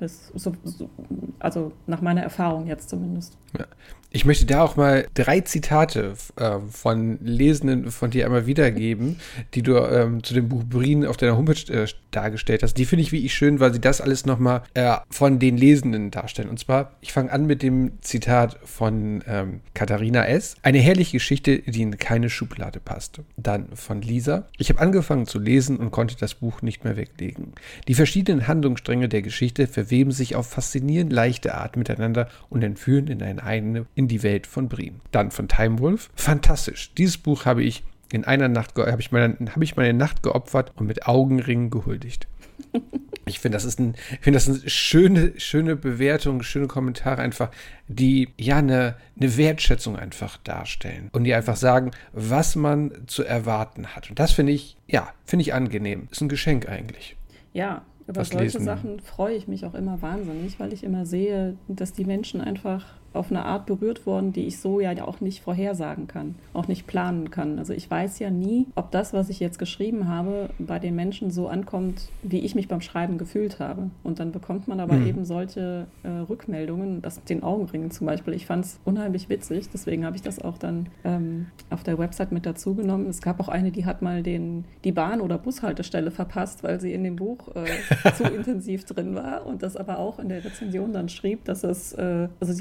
also nach meiner Erfahrung jetzt zumindest. Ja. Ich möchte da auch mal 3 Zitate von Lesenden von dir einmal wiedergeben, die du zu dem Buch Brien auf deiner Homepage dargestellt hast. Die finde ich wirklich schön, weil sie das alles nochmal von den Lesenden darstellen. Und zwar, ich fange an mit dem Zitat von Katharina S. Eine herrliche Geschichte, die in keine Schublade passt. Dann von Lisa. Ich habe angefangen zu lesen und konnte das Buch nicht mehr weglegen. Die verschiedenen Handlungsstränge der Geschichte verweben sich auf faszinierend leichte Art miteinander und entführen in die Welt von Brien. Dann von Time Wolf. Fantastisch. Dieses Buch habe ich in einer Nacht meine Nacht geopfert und mit Augenringen gehuldigt. Ich finde, das ist eine schöne Bewertung, schöne Kommentare einfach, die ja eine Wertschätzung einfach darstellen und die einfach sagen, was man zu erwarten hat. Und das finde ich angenehm. Ist ein Geschenk eigentlich. Ja, über solche Sachen freue ich mich auch immer wahnsinnig, weil ich immer sehe, dass die Menschen einfach auf eine Art berührt worden, die ich so ja auch nicht vorhersagen kann, auch nicht planen kann. Also ich weiß ja nie, ob das, was ich jetzt geschrieben habe, bei den Menschen so ankommt, wie ich mich beim Schreiben gefühlt habe. Und dann bekommt man aber eben solche Rückmeldungen, das mit den Augenringen zum Beispiel. Ich fand es unheimlich witzig, deswegen habe ich das auch dann auf der Website mit dazu genommen. Es gab auch eine, die hat mal die Bahn- oder Bushaltestelle verpasst, weil sie in dem Buch zu intensiv drin war und das aber auch in der Rezension dann schrieb, dass also sie hat halt selbst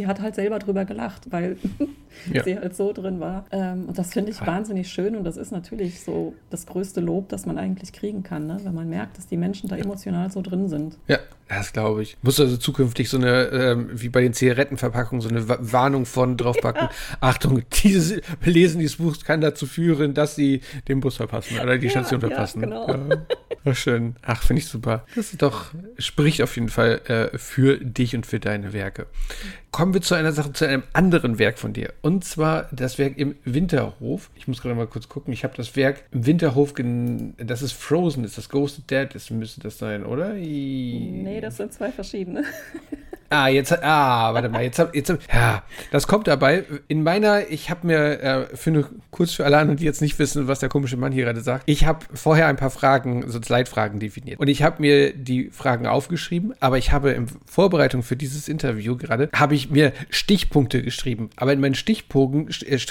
selber drüber gelacht, weil sie halt so drin war. Und das finde ich wahnsinnig schön und das ist natürlich so das größte Lob, das man eigentlich kriegen kann, ne? Wenn man merkt, dass die Menschen da emotional so drin sind. Ja, das glaube ich. Muss also zukünftig so eine, wie bei den Zigarettenverpackungen, so eine Warnung von draufpacken. Achtung, Lesen dieses Buchs kann dazu führen, dass sie den Bus verpassen oder die Station verpassen. Genau. Ja, schön. Ach, finde ich super. Das ist doch, spricht auf jeden Fall für dich und für deine Werke. Kommen wir zu einer Sache, zu einem anderen Werk von dir. Und zwar das Werk im Winterhof. Ich muss gerade mal kurz gucken. Ich habe das Werk im Winterhof, das ist Frozen, ist das Ghosted Dead, das müsste das sein, oder? Nee, das sind zwei verschiedene. Warte mal, jetzt hab, ja, das kommt dabei. Ich habe mir kurz für alle anderen, die jetzt nicht wissen, was der komische Mann hier gerade sagt, ich habe vorher ein paar Fragen, so Leitfragen definiert. Und ich habe mir die Fragen aufgeschrieben, aber ich habe in Vorbereitung für dieses Interview gerade, habe ich mir Stichpunkte geschrieben. Aber in meinen Stichpunkten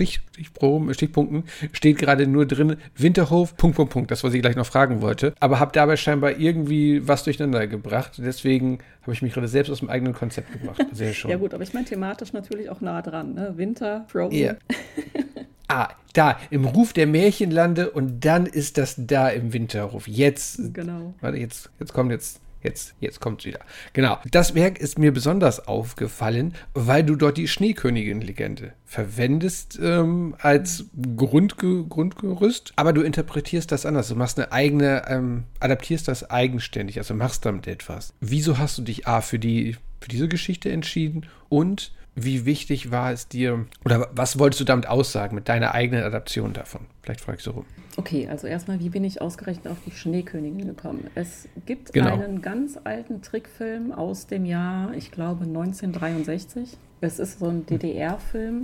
steht gerade nur drin, Winterhof, Punkt, das, was ich gleich noch fragen wollte. Aber habe dabei scheinbar irgendwie was durcheinander gebracht. Deswegen habe ich mich gerade selbst aus dem eigenen Konzept gebracht. Sehr schön. Ja gut, aber ich meine thematisch natürlich auch nah dran, ne? Winter, Frozen. Ja. Da, im Ruf der Märchenlande und dann ist das da im Winterhof. Jetzt, genau. Warte, jetzt kommt es wieder. Genau, das Werk ist mir besonders aufgefallen, weil du dort die Schneekönigin-Legende verwendest als Grundgerüst, aber du interpretierst das anders. Du machst eine eigene, adaptierst das eigenständig, also machst damit etwas. Wieso hast du dich für diese Geschichte entschieden und wie wichtig war es dir, oder was wolltest du damit aussagen, mit deiner eigenen Adaption davon? Vielleicht frage ich so rum. Okay, also erstmal, wie bin ich ausgerechnet auf die Schneekönigin gekommen? Es gibt einen ganz alten Trickfilm aus dem Jahr, ich glaube 1963. Es ist so ein DDR-Film,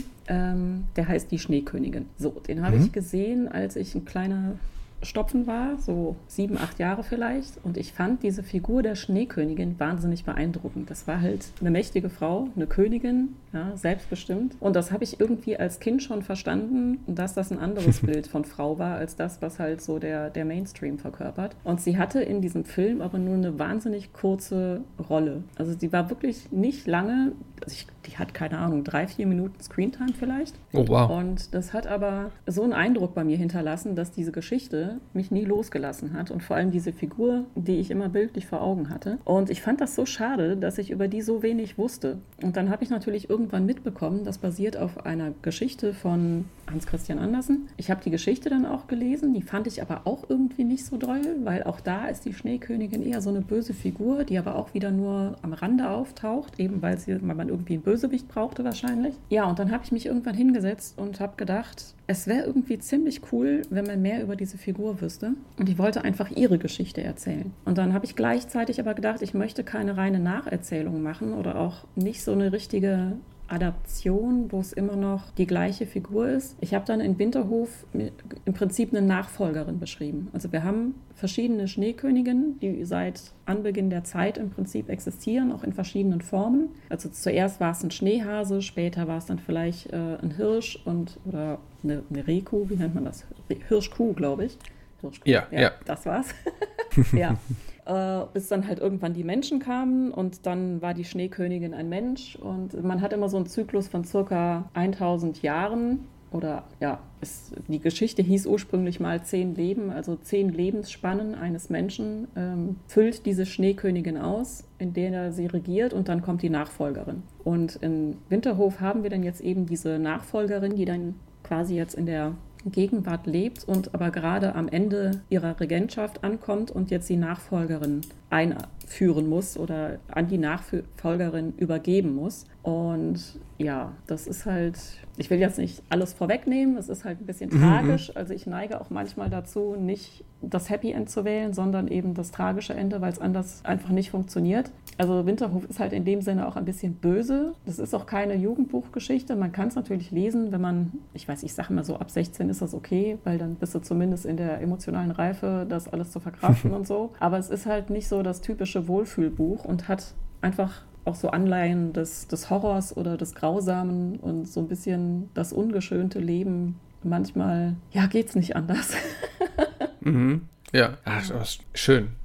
der heißt Die Schneekönigin. So, den habe ich gesehen, als ich ein kleiner Stopfen war, so 7, 8 Jahre vielleicht. Und ich fand diese Figur der Schneekönigin wahnsinnig beeindruckend. Das war halt eine mächtige Frau, eine Königin, ja, selbstbestimmt. Und das habe ich irgendwie als Kind schon verstanden, dass das ein anderes Bild von Frau war, als das, was halt so der Mainstream verkörpert. Und sie hatte in diesem Film aber nur eine wahnsinnig kurze Rolle. Also sie war wirklich nicht lange, die hat, keine Ahnung, 3, 4 Minuten Screentime vielleicht. Oh, wow. Und das hat aber so einen Eindruck bei mir hinterlassen, dass diese Geschichte mich nie losgelassen hat und vor allem diese Figur, die ich immer bildlich vor Augen hatte. Und ich fand das so schade, dass ich über die so wenig wusste. Und dann habe ich natürlich irgendwann mitbekommen, das basiert auf einer Geschichte von Hans Christian Andersen. Ich habe die Geschichte dann auch gelesen, die fand ich aber auch irgendwie nicht so doll, weil auch da ist die Schneekönigin eher so eine böse Figur, die aber auch wieder nur am Rande auftaucht, eben weil man irgendwie einen Bösewicht brauchte wahrscheinlich. Ja, und dann habe ich mich irgendwann hingesetzt und habe gedacht, es wäre irgendwie ziemlich cool, wenn man mehr über diese Figur wüsste. Und ich wollte einfach ihre Geschichte erzählen. Und dann habe ich gleichzeitig aber gedacht, ich möchte keine reine Nacherzählung machen oder auch nicht so eine richtige Adaption, wo es immer noch die gleiche Figur ist. Ich habe dann in Winterhof im Prinzip eine Nachfolgerin beschrieben. Also wir haben verschiedene Schneeköniginnen, die seit Anbeginn der Zeit im Prinzip existieren, auch in verschiedenen Formen. Also zuerst war es ein Schneehase, später war es dann vielleicht ein Hirsch oder eine Rehkuh, wie nennt man das? Hirschkuh, glaube ich. Hirschkuh. Ja. Das war's. Ja. Bis dann halt irgendwann die Menschen kamen und dann war die Schneekönigin ein Mensch und man hat immer so einen Zyklus von circa 1000 Jahren oder ja, die Geschichte hieß ursprünglich mal 10 Leben, also 10 Lebensspannen eines Menschen füllt diese Schneekönigin aus, in der sie regiert und dann kommt die Nachfolgerin. Und in Winterhof haben wir dann jetzt eben diese Nachfolgerin, die dann quasi jetzt in der Gegenwart lebt und aber gerade am Ende ihrer Regentschaft ankommt und jetzt die Nachfolgerin einführen muss oder an die Nachfolgerin übergeben muss. Und ja, das ist halt, ich will jetzt nicht alles vorwegnehmen, es ist halt ein bisschen tragisch. Also ich neige auch manchmal dazu, nicht das Happy End zu wählen, sondern eben das tragische Ende, weil es anders einfach nicht funktioniert. Also Winterhof ist halt in dem Sinne auch ein bisschen böse. Das ist auch keine Jugendbuchgeschichte. Man kann es natürlich lesen, wenn man, ich sage mal so, ab 16 ist das okay, weil dann bist du zumindest in der emotionalen Reife, das alles zu verkraften und so. Aber es ist halt nicht so das typische Wohlfühlbuch und hat einfach auch so Anleihen des Horrors oder des Grausamen und so ein bisschen das ungeschönte Leben. Manchmal, ja, geht's nicht anders. Ja, ach, schön.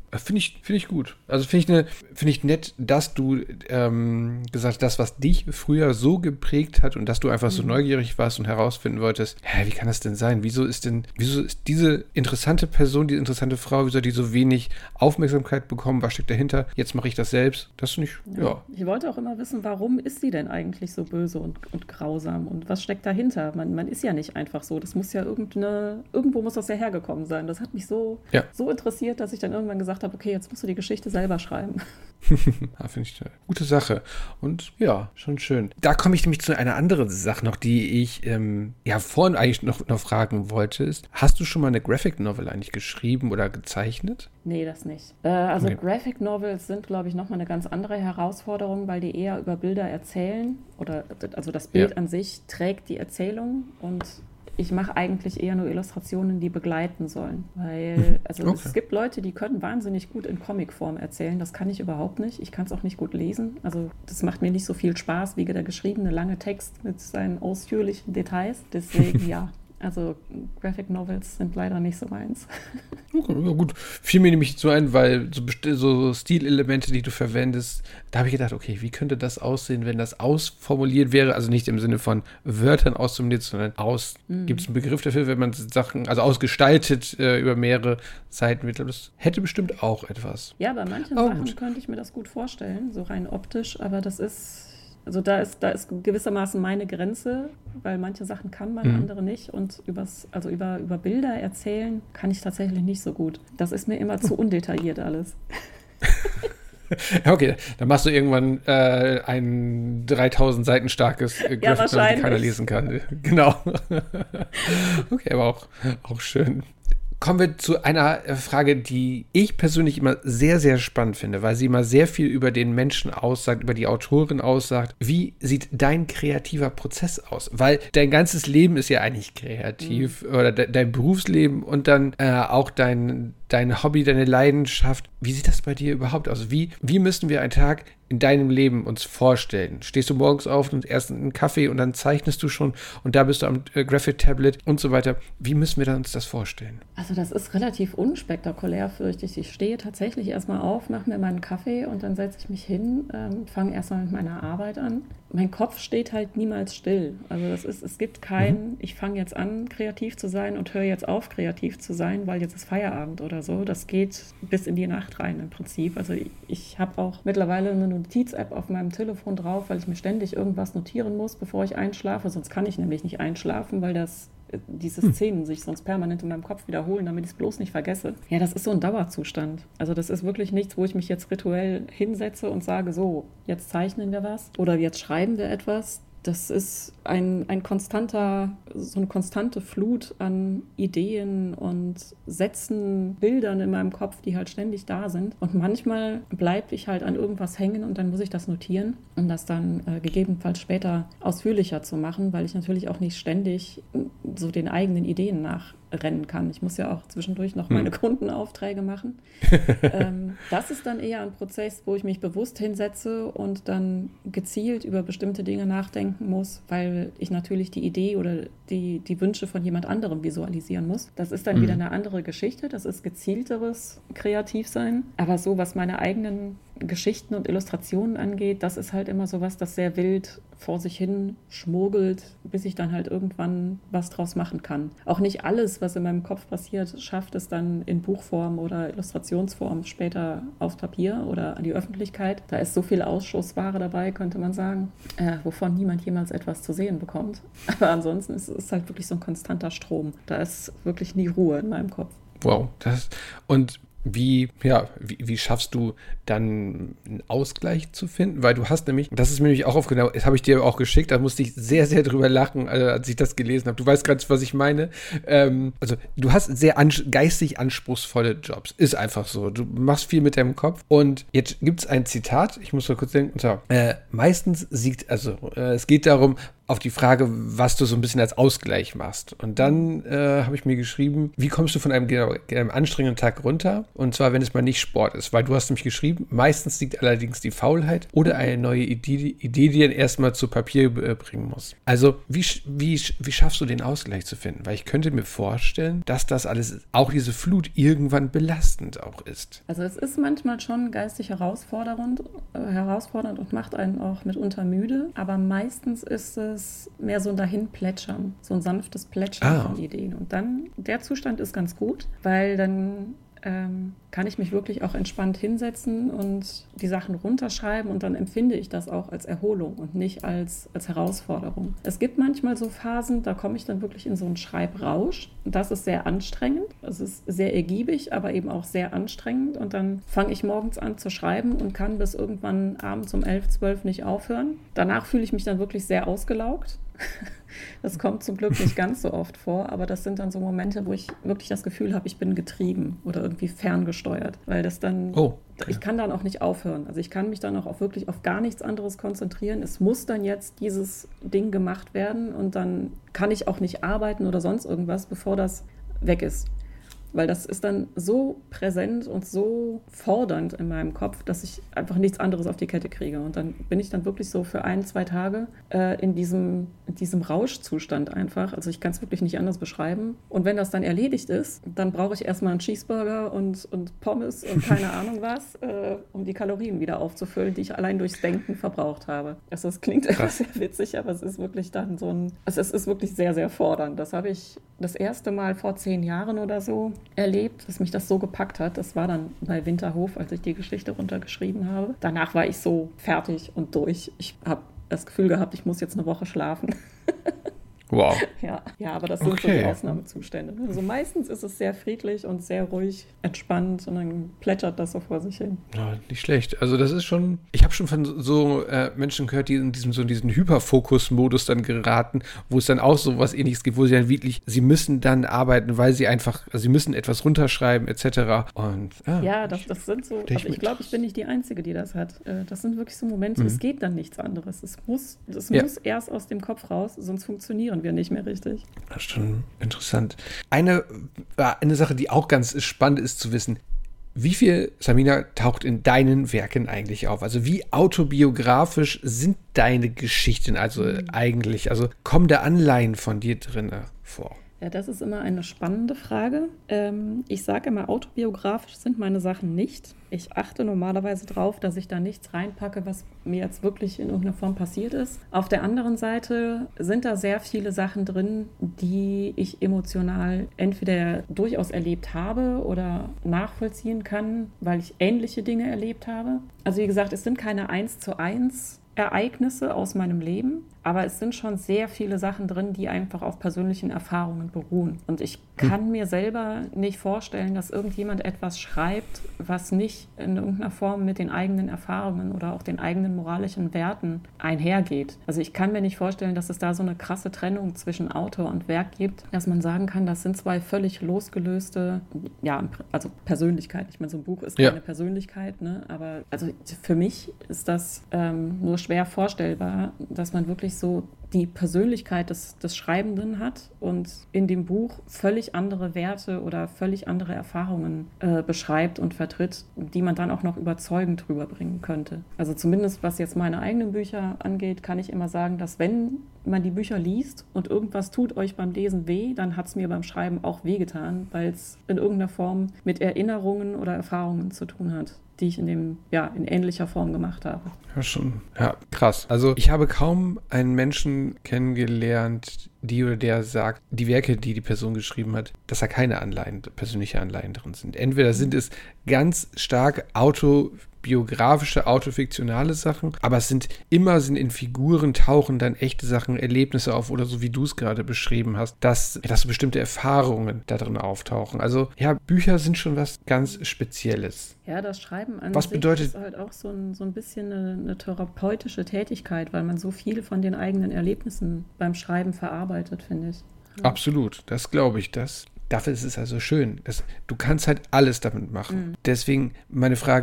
Finde ich gut. Also finde ich nett, dass du gesagt hast, das, was dich früher so geprägt hat und dass du einfach so neugierig warst und herausfinden wolltest, wie kann das denn sein? Wieso ist diese interessante Person, diese interessante Frau, wieso hat die so wenig Aufmerksamkeit bekommen? Was steckt dahinter? Jetzt mache ich das selbst. Das finde ich, ja. Ich wollte auch immer wissen, warum ist sie denn eigentlich so böse und grausam und was steckt dahinter? Man ist ja nicht einfach so. Das muss ja irgendwo muss das ja hergekommen sein. Das hat mich so interessiert, dass ich dann irgendwann gesagt habe, okay, jetzt musst du die Geschichte selber schreiben. Finde ich eine gute Sache. Und ja, schon schön. Da komme ich nämlich zu einer anderen Sache noch, die ich vorhin eigentlich noch fragen wollte. Ist, hast du schon mal eine Graphic Novel eigentlich geschrieben oder gezeichnet? Nee, das nicht. Graphic Novels sind, glaube ich, nochmal eine ganz andere Herausforderung, weil die eher über Bilder erzählen. Also das Bild an sich trägt die Erzählung und ich mache eigentlich eher nur Illustrationen, die begleiten sollen. Weil, es gibt Leute, die können wahnsinnig gut in Comicform erzählen. Das kann ich überhaupt nicht. Ich kann es auch nicht gut lesen. Also das macht mir nicht so viel Spaß wie der geschriebene lange Text mit seinen ausführlichen Details. Deswegen also Graphic Novels sind leider nicht so meins. Okay, ja gut. Fiel mir nämlich so ein, weil so Stilelemente, die du verwendest, da habe ich gedacht, okay, wie könnte das aussehen, wenn das ausformuliert wäre? Also nicht im Sinne von Wörtern ausformuliert, sondern gibt es einen Begriff dafür, wenn man Sachen, also ausgestaltet über mehrere Seiten wird. Das hätte bestimmt auch etwas. Ja, bei manchen Sachen könnte ich mir das gut vorstellen, so rein optisch, aber das ist... Also da ist gewissermaßen meine Grenze, weil manche Sachen kann man, andere nicht. Und über Bilder erzählen kann ich tatsächlich nicht so gut. Das ist mir immer zu undetailliert alles. Okay, dann machst du irgendwann ein 3000 Seiten starkes Graphic, das keiner lesen kann. Genau. Okay, aber auch schön. Kommen wir zu einer Frage, die ich persönlich immer sehr, sehr spannend finde, weil sie immer sehr viel über den Menschen aussagt, über die Autorin aussagt. Wie sieht dein kreativer Prozess aus? Weil dein ganzes Leben ist ja eigentlich kreativ oder dein Berufsleben und dann auch dein Hobby, deine Leidenschaft. Wie sieht das bei dir überhaupt aus? Wie müssen wir einen Tag in deinem Leben uns vorstellen? Stehst du morgens auf und erst einen Kaffee und dann zeichnest du schon und da bist du am Graphit-Tablet und so weiter. Wie müssen wir uns das vorstellen? Also das ist relativ unspektakulär, fürchte ich. Ich stehe tatsächlich erstmal auf, mache mir meinen Kaffee und dann setze ich mich hin, fange erstmal mit meiner Arbeit an. Mein Kopf steht halt niemals still. Also es gibt kein, ich fange jetzt an, kreativ zu sein und höre jetzt auf, kreativ zu sein, weil jetzt ist Feierabend oder so. Das geht bis in die Nacht rein im Prinzip. Also ich habe auch mittlerweile eine Notiz-App auf meinem Telefon drauf, weil ich mir ständig irgendwas notieren muss, bevor ich einschlafe. Sonst kann ich nämlich nicht einschlafen, weil diese Szenen sich sonst permanent in meinem Kopf wiederholen, damit ich es bloß nicht vergesse. Ja, das ist so ein Dauerzustand. Also das ist wirklich nichts, wo ich mich jetzt rituell hinsetze und sage, so, jetzt zeichnen wir was oder jetzt schreiben wir etwas. Das ist so eine konstante Flut an Ideen und Sätzen, Bildern in meinem Kopf, die halt ständig da sind. Und manchmal bleibe ich halt an irgendwas hängen und dann muss ich das notieren, um das dann gegebenenfalls später ausführlicher zu machen, weil ich natürlich auch nicht ständig so den eigenen Ideen nachrennen kann. Ich muss ja auch zwischendurch noch meine Kundenaufträge machen. Das ist dann eher ein Prozess, wo ich mich bewusst hinsetze und dann gezielt über bestimmte Dinge nachdenken muss, weil ich natürlich die Idee oder die Wünsche von jemand anderem visualisieren muss. Das ist dann wieder eine andere Geschichte, das ist gezielteres Kreativsein. Aber so, was meine eigenen Geschichten und Illustrationen angeht, das ist halt immer sowas, das sehr wild vor sich hin schmugelt, bis ich dann halt irgendwann was draus machen kann. Auch nicht alles, was in meinem Kopf passiert, schafft es dann in Buchform oder Illustrationsform später aufs Papier oder an die Öffentlichkeit. Da ist so viel Ausschussware dabei, könnte man sagen, wovon niemand jemals etwas zu sehen bekommt. Aber ansonsten ist es halt wirklich so ein konstanter Strom. Da ist wirklich nie Ruhe in meinem Kopf. Wow, wie schaffst du dann einen Ausgleich zu finden? Weil du hast nämlich, das ist mir nämlich auch aufgenommen, das habe ich dir auch geschickt, da musste ich sehr, sehr drüber lachen, als ich das gelesen habe. Du weißt gerade, was ich meine. Also du hast sehr geistig anspruchsvolle Jobs. Ist einfach so. Du machst viel mit deinem Kopf. Und jetzt gibt es ein Zitat, ich muss mal kurz denken, und zwar, meistens es geht darum, auf die Frage, was du so ein bisschen als Ausgleich machst. Und dann habe ich mir geschrieben, wie kommst du von einem anstrengenden Tag runter? Und zwar, wenn es mal nicht Sport ist. Weil du hast nämlich geschrieben, meistens liegt allerdings die Faulheit oder eine neue Idee, die dann erstmal zu Papier bringen muss. Also, wie schaffst du den Ausgleich zu finden? Weil ich könnte mir vorstellen, dass das alles, auch diese Flut, irgendwann belastend auch ist. Also es ist manchmal schon geistig herausfordernd und macht einen auch mitunter müde, aber meistens ist es mehr so ein Dahinplätschern, so ein sanftes Plätschern von Ideen. Und dann, der Zustand ist ganz gut, weil dann kann ich mich wirklich auch entspannt hinsetzen und die Sachen runterschreiben und dann empfinde ich das auch als Erholung und nicht als Herausforderung. Es gibt manchmal so Phasen, da komme ich dann wirklich in so einen Schreibrausch. Das ist sehr anstrengend. Es ist sehr ergiebig, aber eben auch sehr anstrengend. Und dann fange ich morgens an zu schreiben und kann bis irgendwann abends um 11, 12 nicht aufhören. Danach fühle ich mich dann wirklich sehr ausgelaugt. Das kommt zum Glück nicht ganz so oft vor, aber das sind dann so Momente, wo ich wirklich das Gefühl habe, ich bin getrieben oder irgendwie ferngesteuert, weil das dann, ich kann dann auch nicht aufhören. Also ich kann mich dann auch wirklich auf gar nichts anderes konzentrieren. Es muss dann jetzt dieses Ding gemacht werden und dann kann ich auch nicht arbeiten oder sonst irgendwas, bevor das weg ist. Weil das ist dann so präsent und so fordernd in meinem Kopf, dass ich einfach nichts anderes auf die Kette kriege. Und dann bin ich dann wirklich so für 1, 2 Tage in diesem Rauschzustand einfach. Also ich kann es wirklich nicht anders beschreiben. Und wenn das dann erledigt ist, dann brauche ich erstmal einen Cheeseburger und Pommes und keine Ahnung was, um die Kalorien wieder aufzufüllen, die ich allein durchs Denken verbraucht habe. Also das klingt etwas sehr witzig, aber es ist wirklich dann es ist wirklich sehr, sehr fordernd. Das habe ich das erste Mal vor 10 Jahren oder so erlebt, dass mich das so gepackt hat. Das war dann bei Winterhof, als ich die Geschichte runtergeschrieben habe. Danach war ich so fertig und durch. Ich habe das Gefühl gehabt, ich muss jetzt eine Woche schlafen. Wow. Ja, aber das sind so die Ausnahmezustände. Also meistens ist es sehr friedlich und sehr ruhig, entspannt und dann plätschert das so vor sich hin. Ja, nicht schlecht. Also das ist schon, ich habe schon von so Menschen gehört, die in diesen Hyperfokus-Modus dann geraten, wo es dann auch so was Ähnliches gibt, wo sie dann wirklich, sie müssen dann arbeiten, weil sie einfach, also sie müssen etwas runterschreiben etc. Und das sind so, also ich glaube, ich bin nicht die Einzige, die das hat. Das sind wirklich so Momente, es geht dann nichts anderes. Es muss erst aus dem Kopf raus, sonst funktionieren wir nicht mehr richtig. Das ist schon interessant. Eine Sache, die auch ganz spannend ist zu wissen, wie viel, Samina, taucht in deinen Werken eigentlich auf? Also wie autobiografisch sind deine Geschichten eigentlich? Also kommen da Anleihen von dir drin vor? Ja, das ist immer eine spannende Frage. Ich sage immer, autobiografisch sind meine Sachen nicht. Ich achte normalerweise darauf, dass ich da nichts reinpacke, was mir jetzt wirklich in irgendeiner Form passiert ist. Auf der anderen Seite sind da sehr viele Sachen drin, die ich emotional entweder durchaus erlebt habe oder nachvollziehen kann, weil ich ähnliche Dinge erlebt habe. Also wie gesagt, es sind keine 1:1 Ereignisse aus meinem Leben, aber es sind schon sehr viele Sachen drin, die einfach auf persönlichen Erfahrungen beruhen. Und ich kann mir selber nicht vorstellen, dass irgendjemand etwas schreibt, was nicht in irgendeiner Form mit den eigenen Erfahrungen oder auch den eigenen moralischen Werten einhergeht. Also ich kann mir nicht vorstellen, dass es da so eine krasse Trennung zwischen Autor und Werk gibt, dass man sagen kann, das sind zwei völlig losgelöste, also Persönlichkeiten. Ich meine, so ein Buch ist keine Persönlichkeit, ne? Aber also für mich ist das nur schwer vorstellbar, dass man wirklich so die Persönlichkeit des Schreibenden hat und in dem Buch völlig andere Werte oder völlig andere Erfahrungen beschreibt und vertritt, die man dann auch noch überzeugend rüberbringen könnte. Also zumindest was jetzt meine eigenen Bücher angeht, kann ich immer sagen, dass wenn man die Bücher liest und irgendwas tut euch beim Lesen weh, dann hat es mir beim Schreiben auch wehgetan, weil es in irgendeiner Form mit Erinnerungen oder Erfahrungen zu tun hat, die ich in ähnlicher Form gemacht habe. Ja, schon. Ja, krass. Also ich habe kaum einen Menschen kennengelernt, der sagt, die Werke, die Person geschrieben hat, dass da keine persönliche Anleihen drin sind. Entweder sind es ganz stark autobiografische, autofiktionale Sachen, aber sind in Figuren tauchen dann echte Sachen, Erlebnisse auf oder so, wie du es gerade beschrieben hast, dass bestimmte Erfahrungen da drin auftauchen. Also ja, Bücher sind schon was ganz Spezielles. Ja, das Schreiben an sich ist halt auch so ein bisschen eine therapeutische Tätigkeit, weil man so viel von den eigenen Erlebnissen beim Schreiben verarbeitet, finde ich. Ja. Absolut, das glaube ich. Dafür ist es also schön. Du kannst halt alles damit machen. Deswegen meine Frage,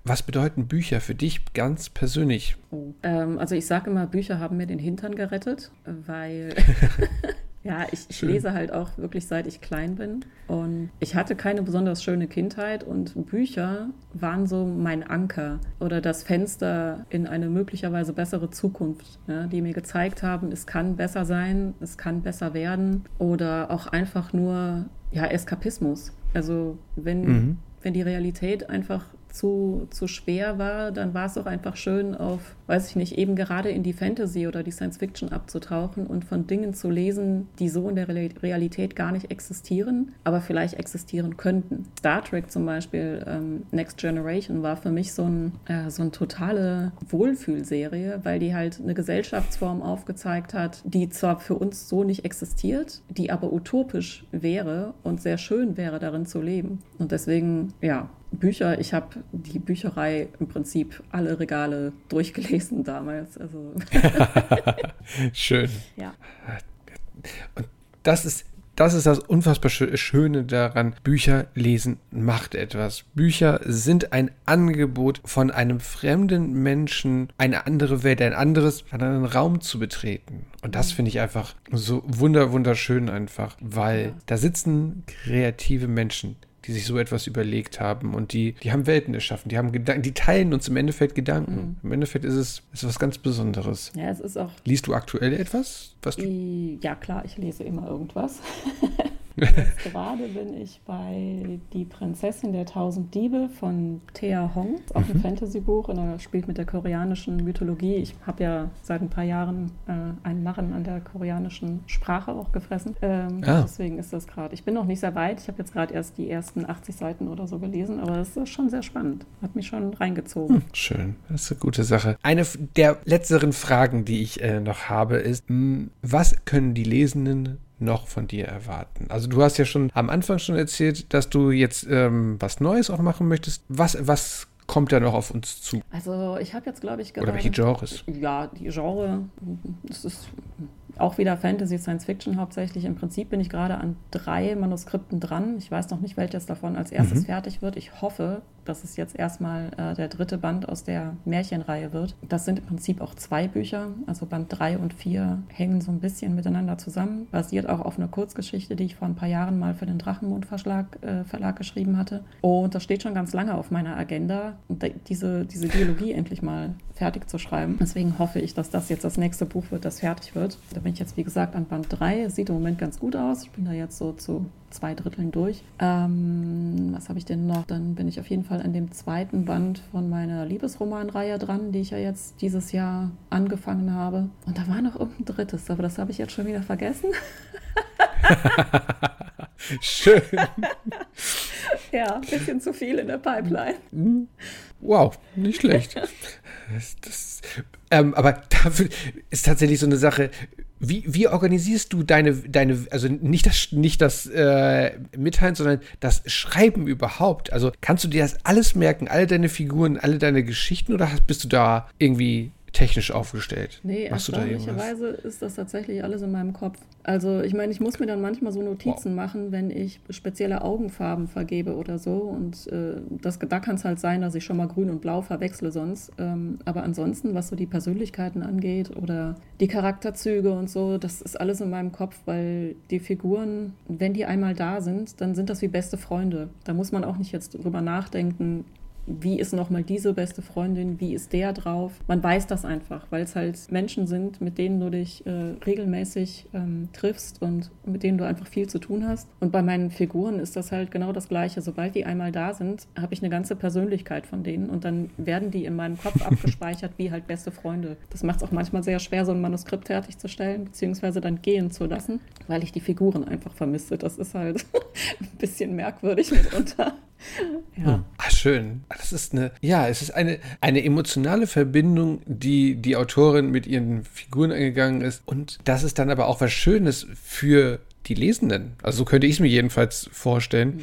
Was bedeuten Bücher für dich ganz persönlich? Also ich sage immer, Bücher haben mir den Hintern gerettet, weil ja, ich lese halt auch wirklich seit ich klein bin und ich hatte keine besonders schöne Kindheit und Bücher waren so mein Anker oder das Fenster in eine möglicherweise bessere Zukunft, ja, die mir gezeigt haben, es kann besser sein, es kann besser werden oder auch einfach nur Eskapismus. Also wenn die Realität einfach zu schwer war, dann war es auch einfach schön auf, weiß ich nicht, eben gerade in die Fantasy oder die Science-Fiction abzutauchen und von Dingen zu lesen, die so in der Realität gar nicht existieren, aber vielleicht existieren könnten. Star Trek zum Beispiel, Next Generation, war für mich so eine totale Wohlfühlserie, weil die halt eine Gesellschaftsform aufgezeigt hat, die zwar für uns so nicht existiert, die aber utopisch wäre und sehr schön wäre, darin zu leben. Und deswegen, Bücher, ich habe die Bücherei im Prinzip alle Regale durchgelesen damals. Also. Schön. Ja. Und das ist das unfassbar Schöne daran. Bücher lesen macht etwas. Bücher sind ein Angebot von einem fremden Menschen, eine andere Welt, einen anderen Raum zu betreten. Und das finde ich einfach so wunderschön einfach, weil da sitzen kreative Menschen, die sich so etwas überlegt haben und die haben Welten erschaffen, die haben Gedanken, die teilen uns im Endeffekt Gedanken. Im Endeffekt ist es was ganz Besonderes. Ja, es ist auch... Liest du aktuell etwas? Ja, klar, ich lese immer irgendwas. Jetzt gerade bin ich bei Die Prinzessin der 1000 Diebe von Thea Hong. Das ist auch ein Fantasy-Buch und er spielt mit der koreanischen Mythologie. Ich habe ja seit ein paar Jahren einen Narren an der koreanischen Sprache auch gefressen. Deswegen ist das gerade. Ich bin noch nicht sehr weit. Ich habe jetzt gerade erst die ersten 80 Seiten oder so gelesen, aber es ist schon sehr spannend. Hat mich schon reingezogen. Schön, das ist eine gute Sache. Eine der letzteren Fragen, die ich noch habe, ist, was können die Lesenden noch von dir erwarten? Also du hast ja schon am Anfang schon erzählt, dass du jetzt was Neues auch machen möchtest. Was kommt da noch auf uns zu? Also ich habe jetzt, glaube ich, gerade... Oder welche Genres? Ja, die Genre, das ist auch wieder Fantasy, Science Fiction hauptsächlich. Im Prinzip bin ich gerade an 3 Manuskripten dran. Ich weiß noch nicht, welches davon als erstes fertig wird. Ich hoffe, dass es jetzt erstmal der 3. Band aus der Märchenreihe wird. Das sind im Prinzip auch 2 Bücher. Also Band 3 und 4 hängen so ein bisschen miteinander zusammen. Basiert auch auf einer Kurzgeschichte, die ich vor ein paar Jahren mal für den Drachenmond-Verlag geschrieben hatte. Und das steht schon ganz lange auf meiner Agenda, diese Dialogie endlich mal fertig zu schreiben. Deswegen hoffe ich, dass das jetzt das nächste Buch wird, das fertig wird. Da bin ich jetzt, wie gesagt, an Band 3. Es sieht im Moment ganz gut aus. Ich bin da jetzt so zu 2/3 durch. Was habe ich denn noch? Dann bin ich auf jeden Fall an dem 2. Band von meiner Liebesromanreihe dran, die ich ja jetzt dieses Jahr angefangen habe. Und da war noch irgendein 3., aber das habe ich jetzt schon wieder vergessen. Schön. Ja, ein bisschen zu viel in der Pipeline. Wow, nicht schlecht. Aber dafür ist tatsächlich so eine Sache, wie organisierst du deine also nicht das Mitteilen, sondern das Schreiben überhaupt? Also kannst du dir das alles merken, alle deine Figuren, alle deine Geschichten, oder bist du da irgendwie technisch aufgestellt? Nee, erstaunlicherweise ist das tatsächlich alles in meinem Kopf. Also ich meine, ich muss mir dann manchmal so Notizen machen, wenn ich spezielle Augenfarben vergebe oder so. Und da kann es halt sein, dass ich schon mal grün und blau verwechsle sonst. Aber ansonsten, was so die Persönlichkeiten angeht oder die Charakterzüge und so, das ist alles in meinem Kopf, weil die Figuren, wenn die einmal da sind, dann sind das wie beste Freunde. Da muss man auch nicht jetzt drüber nachdenken, wie ist nochmal diese beste Freundin, wie ist der drauf. Man weiß das einfach, weil es halt Menschen sind, mit denen du dich regelmäßig triffst und mit denen du einfach viel zu tun hast. Und bei meinen Figuren ist das halt genau das Gleiche. Sobald die einmal da sind, habe ich eine ganze Persönlichkeit von denen und dann werden die in meinem Kopf abgespeichert wie halt beste Freunde. Das macht es auch manchmal sehr schwer, so ein Manuskript fertigzustellen, beziehungsweise dann gehen zu lassen, weil ich die Figuren einfach vermisse. Das ist halt ein bisschen merkwürdig mitunter. Ja. Schön. Das ist es ist eine emotionale Verbindung, die Autorin mit ihren Figuren eingegangen ist. Und das ist dann aber auch was Schönes für die Lesenden. Also so könnte ich es mir jedenfalls vorstellen,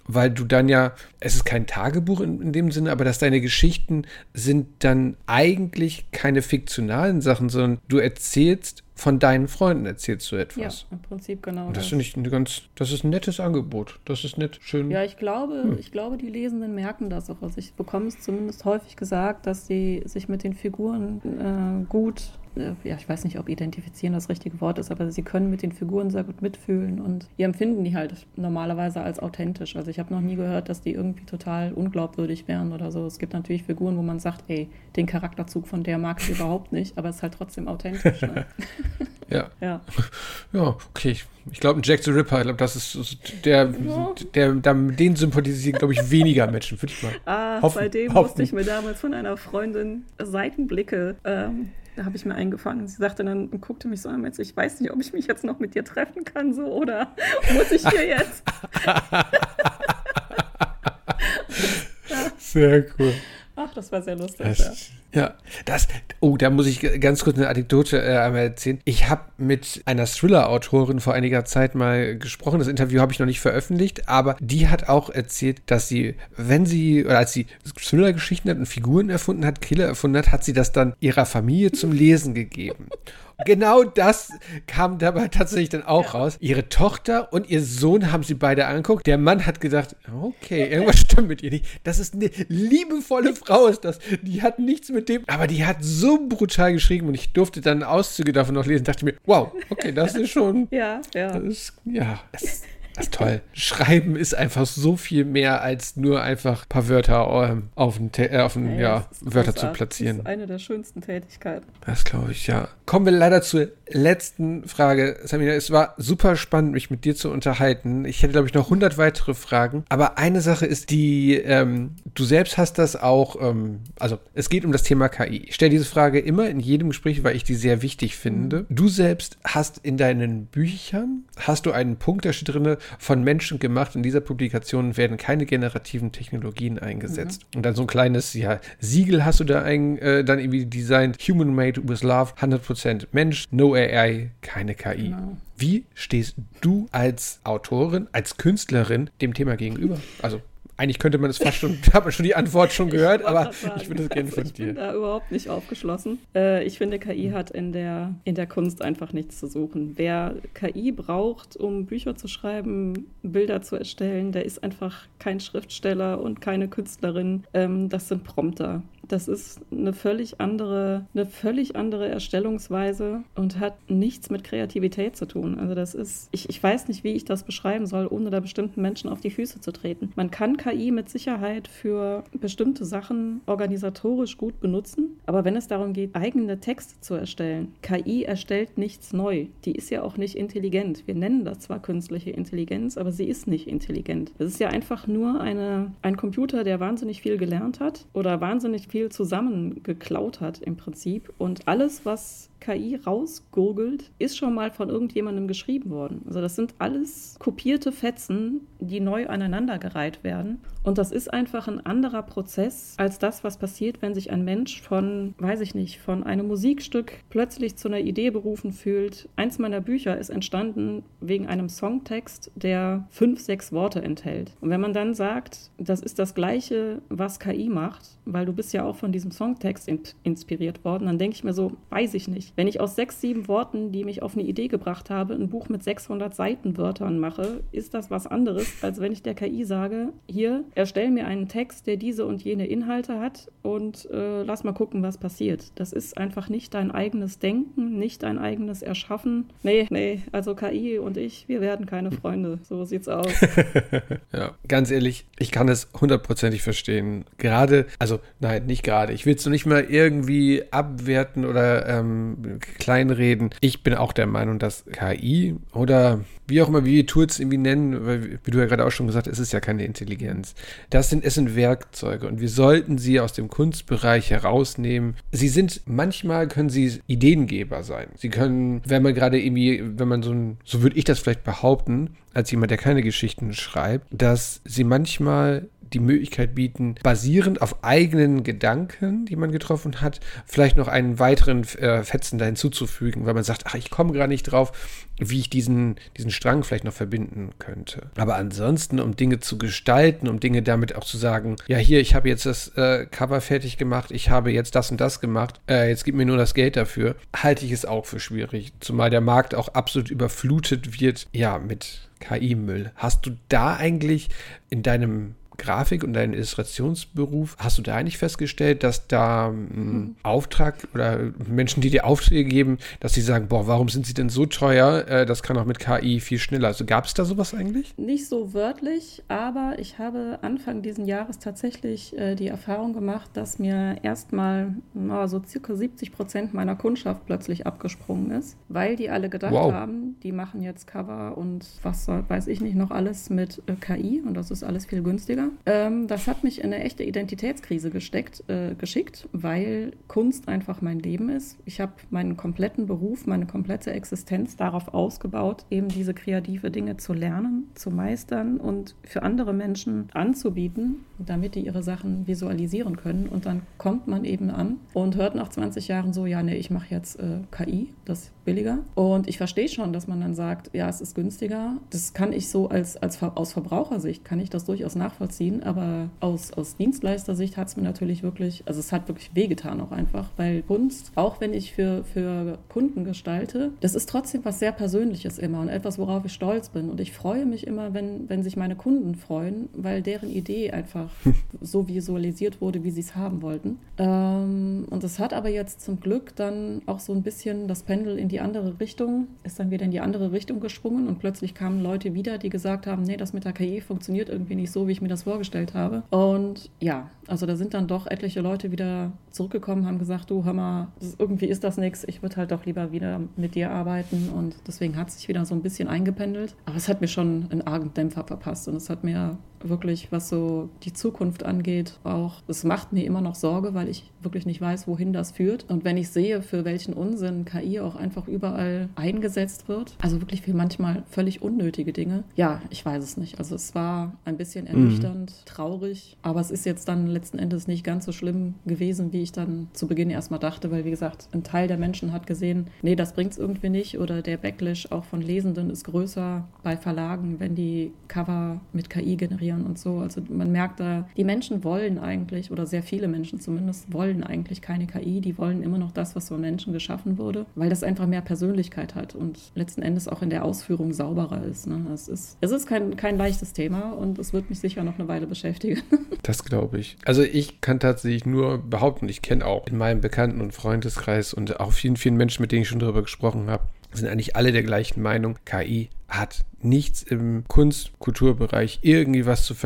weil du dann ja, es ist kein Tagebuch in dem Sinne, aber dass deine Geschichten sind dann eigentlich keine fiktionalen Sachen, sondern du erzählst von deinen Freunden, erzählst du etwas. Ja, im Prinzip genau. Und das finde ich das ist ein nettes Angebot. Das ist nett, schön. Ja, ich glaube, die Lesenden merken das auch. Also ich bekomme es zumindest häufig gesagt, dass sie sich mit den Figuren gut, ich weiß nicht, ob identifizieren das richtige Wort ist, aber sie können mit den Figuren sehr gut mitfühlen und die empfinden die halt normalerweise als authentisch. Also ich habe noch nie gehört, dass die irgendwie total unglaubwürdig wären oder so. Es gibt natürlich Figuren, wo man sagt, ey, den Charakterzug von der mag ich überhaupt nicht, aber es ist halt trotzdem authentisch. Ne? Ja. Ja. Ja, okay. Ich glaube, ein Jack the Ripper, ich glaube, das ist der mit denen sympathisieren, glaube ich, weniger Menschen, würde ich mal bei dem musste ich mir damals von einer Freundin Seitenblicke, da habe ich mir eingefangen. Sie sagte dann und guckte mich so an, als ich weiß nicht, ob ich mich jetzt noch mit dir treffen kann, so, oder muss ich hier jetzt? Sehr cool. Ach, das war sehr lustig. Da muss ich ganz kurz eine Anekdote einmal erzählen. Ich habe mit einer Thriller-Autorin vor einiger Zeit mal gesprochen. Das Interview habe ich noch nicht veröffentlicht, aber die hat auch erzählt, dass sie, als sie Thriller-Geschichten hat und Figuren erfunden hat, Killer erfunden hat sie das dann ihrer Familie zum Lesen gegeben. Genau das kam dabei tatsächlich dann auch raus. Ihre Tochter und ihr Sohn haben sie beide angeguckt. Der Mann hat gedacht, okay, irgendwas stimmt mit ihr nicht. Das ist eine liebevolle Frau, ist das. Die hat nichts mit dem, aber die hat so brutal geschrieben und ich durfte dann Auszüge davon noch lesen. Dachte mir, wow, okay, das ist schon, das ist toll. Schreiben ist einfach so viel mehr als nur einfach ein paar Wörter Wörter zu platzieren. Das ist eine der schönsten Tätigkeiten. Das glaube ich, ja. Kommen wir leider zur letzten Frage. Samina, es war super spannend, mich mit dir zu unterhalten. Ich hätte, glaube ich, noch 100 weitere Fragen. Aber eine Sache ist du selbst hast das auch, also es geht um das Thema KI. Ich stelle diese Frage immer in jedem Gespräch, weil ich die sehr wichtig finde. Du selbst hast in deinen Büchern, einen Punkt, da steht drin, von Menschen gemacht. In dieser Publikation werden keine generativen Technologien eingesetzt. Und dann so ein kleines, Siegel hast du da dann irgendwie designt. Human made with love, 100% Mensch, no AI, keine KI. Genau. Wie stehst du als Autorin, als Künstlerin dem Thema gegenüber? Also eigentlich könnte man es fast schon, hat man schon die Antwort schon gehört, aber ich würde es gerne von dir. Ich bin da überhaupt nicht aufgeschlossen. Ich finde, KI hat in der Kunst einfach nichts zu suchen. Wer KI braucht, um Bücher zu schreiben, Bilder zu erstellen, der ist einfach kein Schriftsteller und keine Künstlerin. Das sind Prompter. Das ist eine völlig andere Erstellungsweise und hat nichts mit Kreativität zu tun. Also das ist, ich weiß nicht, wie ich das beschreiben soll, ohne da bestimmten Menschen auf die Füße zu treten. Man kann KI mit Sicherheit für bestimmte Sachen organisatorisch gut benutzen, aber wenn es darum geht, eigene Texte zu erstellen, KI erstellt nichts neu. Die ist ja auch nicht intelligent. Wir nennen das zwar künstliche Intelligenz, aber sie ist nicht intelligent. Es ist ja einfach nur ein Computer, der wahnsinnig viel gelernt hat oder wahnsinnig viel zusammengeklaut hat im Prinzip. Und alles, was KI rausgurgelt, ist schon mal von irgendjemandem geschrieben worden. Also das sind alles kopierte Fetzen, die neu aneinandergereiht werden. Und das ist einfach ein anderer Prozess als das, was passiert, wenn sich ein Mensch von einem Musikstück plötzlich zu einer Idee berufen fühlt. Eins meiner Bücher ist entstanden wegen einem Songtext, der 5, 6 Worte enthält. Und wenn man dann sagt, das ist das Gleiche, was KI macht, weil du bist ja auch von diesem Songtext inspiriert worden, dann denke ich mir so, weiß ich nicht. Wenn ich aus 6, 7 Worten, die mich auf eine Idee gebracht habe, ein Buch mit 600 Seitenwörtern mache, ist das was anderes, als wenn ich der KI sage, hier, erstell mir einen Text, der diese und jene Inhalte hat und lass mal gucken, was passiert. Das ist einfach nicht dein eigenes Denken, nicht dein eigenes Erschaffen. Nee, also KI und ich, wir werden keine Freunde. So sieht's aus. Ja, ganz ehrlich, ich kann es 100%ig verstehen. Nicht gerade. Ich will es noch nicht mal irgendwie abwerten oder kleinreden. Ich bin auch der Meinung, dass KI oder wie auch immer, wie wir Tools irgendwie nennen, weil, wie du ja gerade auch schon gesagt hast, es ist ja keine Intelligenz. Es sind Werkzeuge und wir sollten sie aus dem Kunstbereich herausnehmen. Manchmal können sie Ideengeber sein. Sie können, so würde ich das vielleicht behaupten, als jemand, der keine Geschichten schreibt, dass sie manchmal die Möglichkeit bieten, basierend auf eigenen Gedanken, die man getroffen hat, vielleicht noch einen weiteren Fetzen da hinzuzufügen, weil man sagt, ach, ich komme gerade nicht drauf, wie ich diesen Strang vielleicht noch verbinden könnte. Aber ansonsten, um Dinge zu gestalten, um Dinge damit auch zu sagen, ja hier, ich habe jetzt das Cover fertig gemacht, ich habe jetzt das und das gemacht, jetzt gib mir nur das Geld dafür, halte ich es auch für schwierig. Zumal der Markt auch absolut überflutet wird, ja, mit KI-Müll. Hast du da eigentlich in deinem Grafik- und deinen Illustrationsberuf, hast du da eigentlich festgestellt, dass da Auftrag oder Menschen, die dir Aufträge geben, dass sie sagen, boah, warum sind sie denn so teuer? Das kann auch mit KI viel schneller. Also gab es da sowas eigentlich? Nicht so wörtlich, aber ich habe Anfang diesen Jahres tatsächlich die Erfahrung gemacht, dass mir erstmal so circa 70% meiner Kundschaft plötzlich abgesprungen ist, weil die alle gedacht haben, die machen jetzt Cover und was weiß ich nicht noch alles mit KI und das ist alles viel günstiger. Das hat mich in eine echte Identitätskrise geschickt, weil Kunst einfach mein Leben ist. Ich habe meinen kompletten Beruf, meine komplette Existenz darauf ausgebaut, eben diese kreative Dinge zu lernen, zu meistern und für andere Menschen anzubieten, damit die ihre Sachen visualisieren können. Und dann kommt man eben an und hört nach 20 Jahren so, ja, nee, ich mache jetzt KI, das ist billiger. Und ich verstehe schon, dass man dann sagt, ja, es ist günstiger. Das kann ich so aus Verbrauchersicht, kann ich das durchaus nachvollziehen. Aber aus Dienstleistersicht hat es mir natürlich wirklich, also es hat wirklich wehgetan auch einfach, weil Kunst, auch wenn ich für Kunden gestalte, das ist trotzdem was sehr Persönliches immer und etwas, worauf ich stolz bin. Und ich freue mich immer, wenn sich meine Kunden freuen, weil deren Idee einfach so visualisiert wurde, wie sie es haben wollten. Und es hat aber jetzt zum Glück dann auch so ein bisschen das Pendel in die andere Richtung, ist dann wieder in die andere Richtung geschwungen und plötzlich kamen Leute wieder, die gesagt haben, nee, das mit der KI funktioniert irgendwie nicht so, wie ich mir das vorgestellt habe. Und ja, also da sind dann doch etliche Leute wieder zurückgekommen, haben gesagt, du, hör mal, irgendwie ist das nichts, ich würde halt doch lieber wieder mit dir arbeiten und deswegen hat es sich wieder so ein bisschen eingependelt. Aber es hat mir schon einen argen Dämpfer verpasst und es hat mir wirklich, was so die Zukunft angeht, auch, es macht mir immer noch Sorge, weil ich wirklich nicht weiß, wohin das führt. Und wenn ich sehe, für welchen Unsinn KI auch einfach überall eingesetzt wird, also wirklich für manchmal völlig unnötige Dinge, ja, ich weiß es nicht. Also es war ein bisschen ernüchternd, traurig, aber es ist jetzt dann letzten Endes nicht ganz so schlimm gewesen, wie ich dann zu Beginn erstmal dachte, weil wie gesagt, ein Teil der Menschen hat gesehen, nee, das bringt es irgendwie nicht oder der Backlash auch von Lesenden ist größer bei Verlagen, wenn die Cover mit KI generieren und so. Also man merkt da, die Menschen wollen eigentlich, oder sehr viele Menschen zumindest, wollen eigentlich keine KI, die wollen immer noch das, was von Menschen geschaffen wurde, weil das einfach mehr Persönlichkeit hat und letzten Endes auch in der Ausführung sauberer ist. Ne? Es ist kein leichtes Thema und es wird mich sicher noch eine Weile beschäftigen. Das glaube ich. Also ich kann tatsächlich nur behaupten, ich kenne auch in meinem Bekannten- und Freundeskreis und auch vielen, vielen Menschen, mit denen ich schon darüber gesprochen habe, sind eigentlich alle der gleichen Meinung. KI hat nichts im Kunst-Kulturbereich irgendwie was zu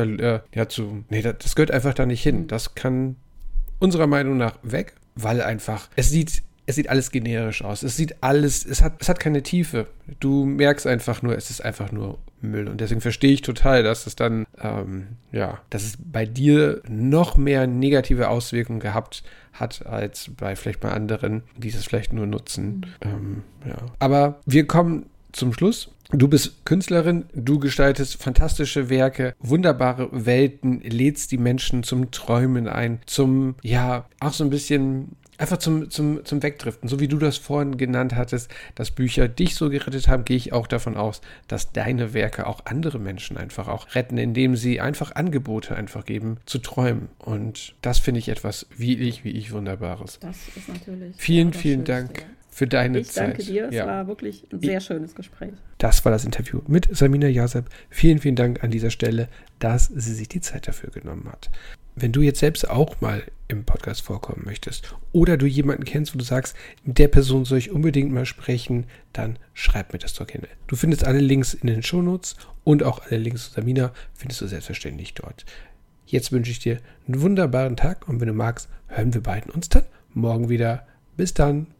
das gehört einfach da nicht hin. Das kann unserer Meinung nach weg, weil einfach, es sieht alles generisch aus. Es hat keine Tiefe. Du merkst einfach nur, es ist einfach nur Müll. Und deswegen verstehe ich total, dass es dann, dass es bei dir noch mehr negative Auswirkungen gehabt hat, als bei vielleicht bei anderen, die es vielleicht nur nutzen. Aber wir kommen zum Schluss. Du bist Künstlerin, du gestaltest fantastische Werke, wunderbare Welten, lädst die Menschen zum Träumen ein, auch so ein bisschen einfach zum Wegdriften. So wie du das vorhin genannt hattest, dass Bücher dich so gerettet haben, gehe ich auch davon aus, dass deine Werke auch andere Menschen einfach auch retten, indem sie einfach Angebote einfach geben, zu träumen. Und das finde ich etwas wie ich Wunderbares. Das ist natürlich vielen Dank für deine Zeit. Ich danke dir, es war wirklich ein sehr schönes Gespräch. Das war das Interview mit Samina Yazeb. Vielen Dank an dieser Stelle, dass sie sich die Zeit dafür genommen hat. Wenn du jetzt selbst auch mal im Podcast vorkommen möchtest oder du jemanden kennst, wo du sagst, mit der Person soll ich unbedingt mal sprechen, dann schreib mir das doch gerne. Du findest alle Links in den Shownotes und auch alle Links zu Samina findest du selbstverständlich dort. Jetzt wünsche ich dir einen wunderbaren Tag und wenn du magst, hören wir beiden uns dann morgen wieder. Bis dann.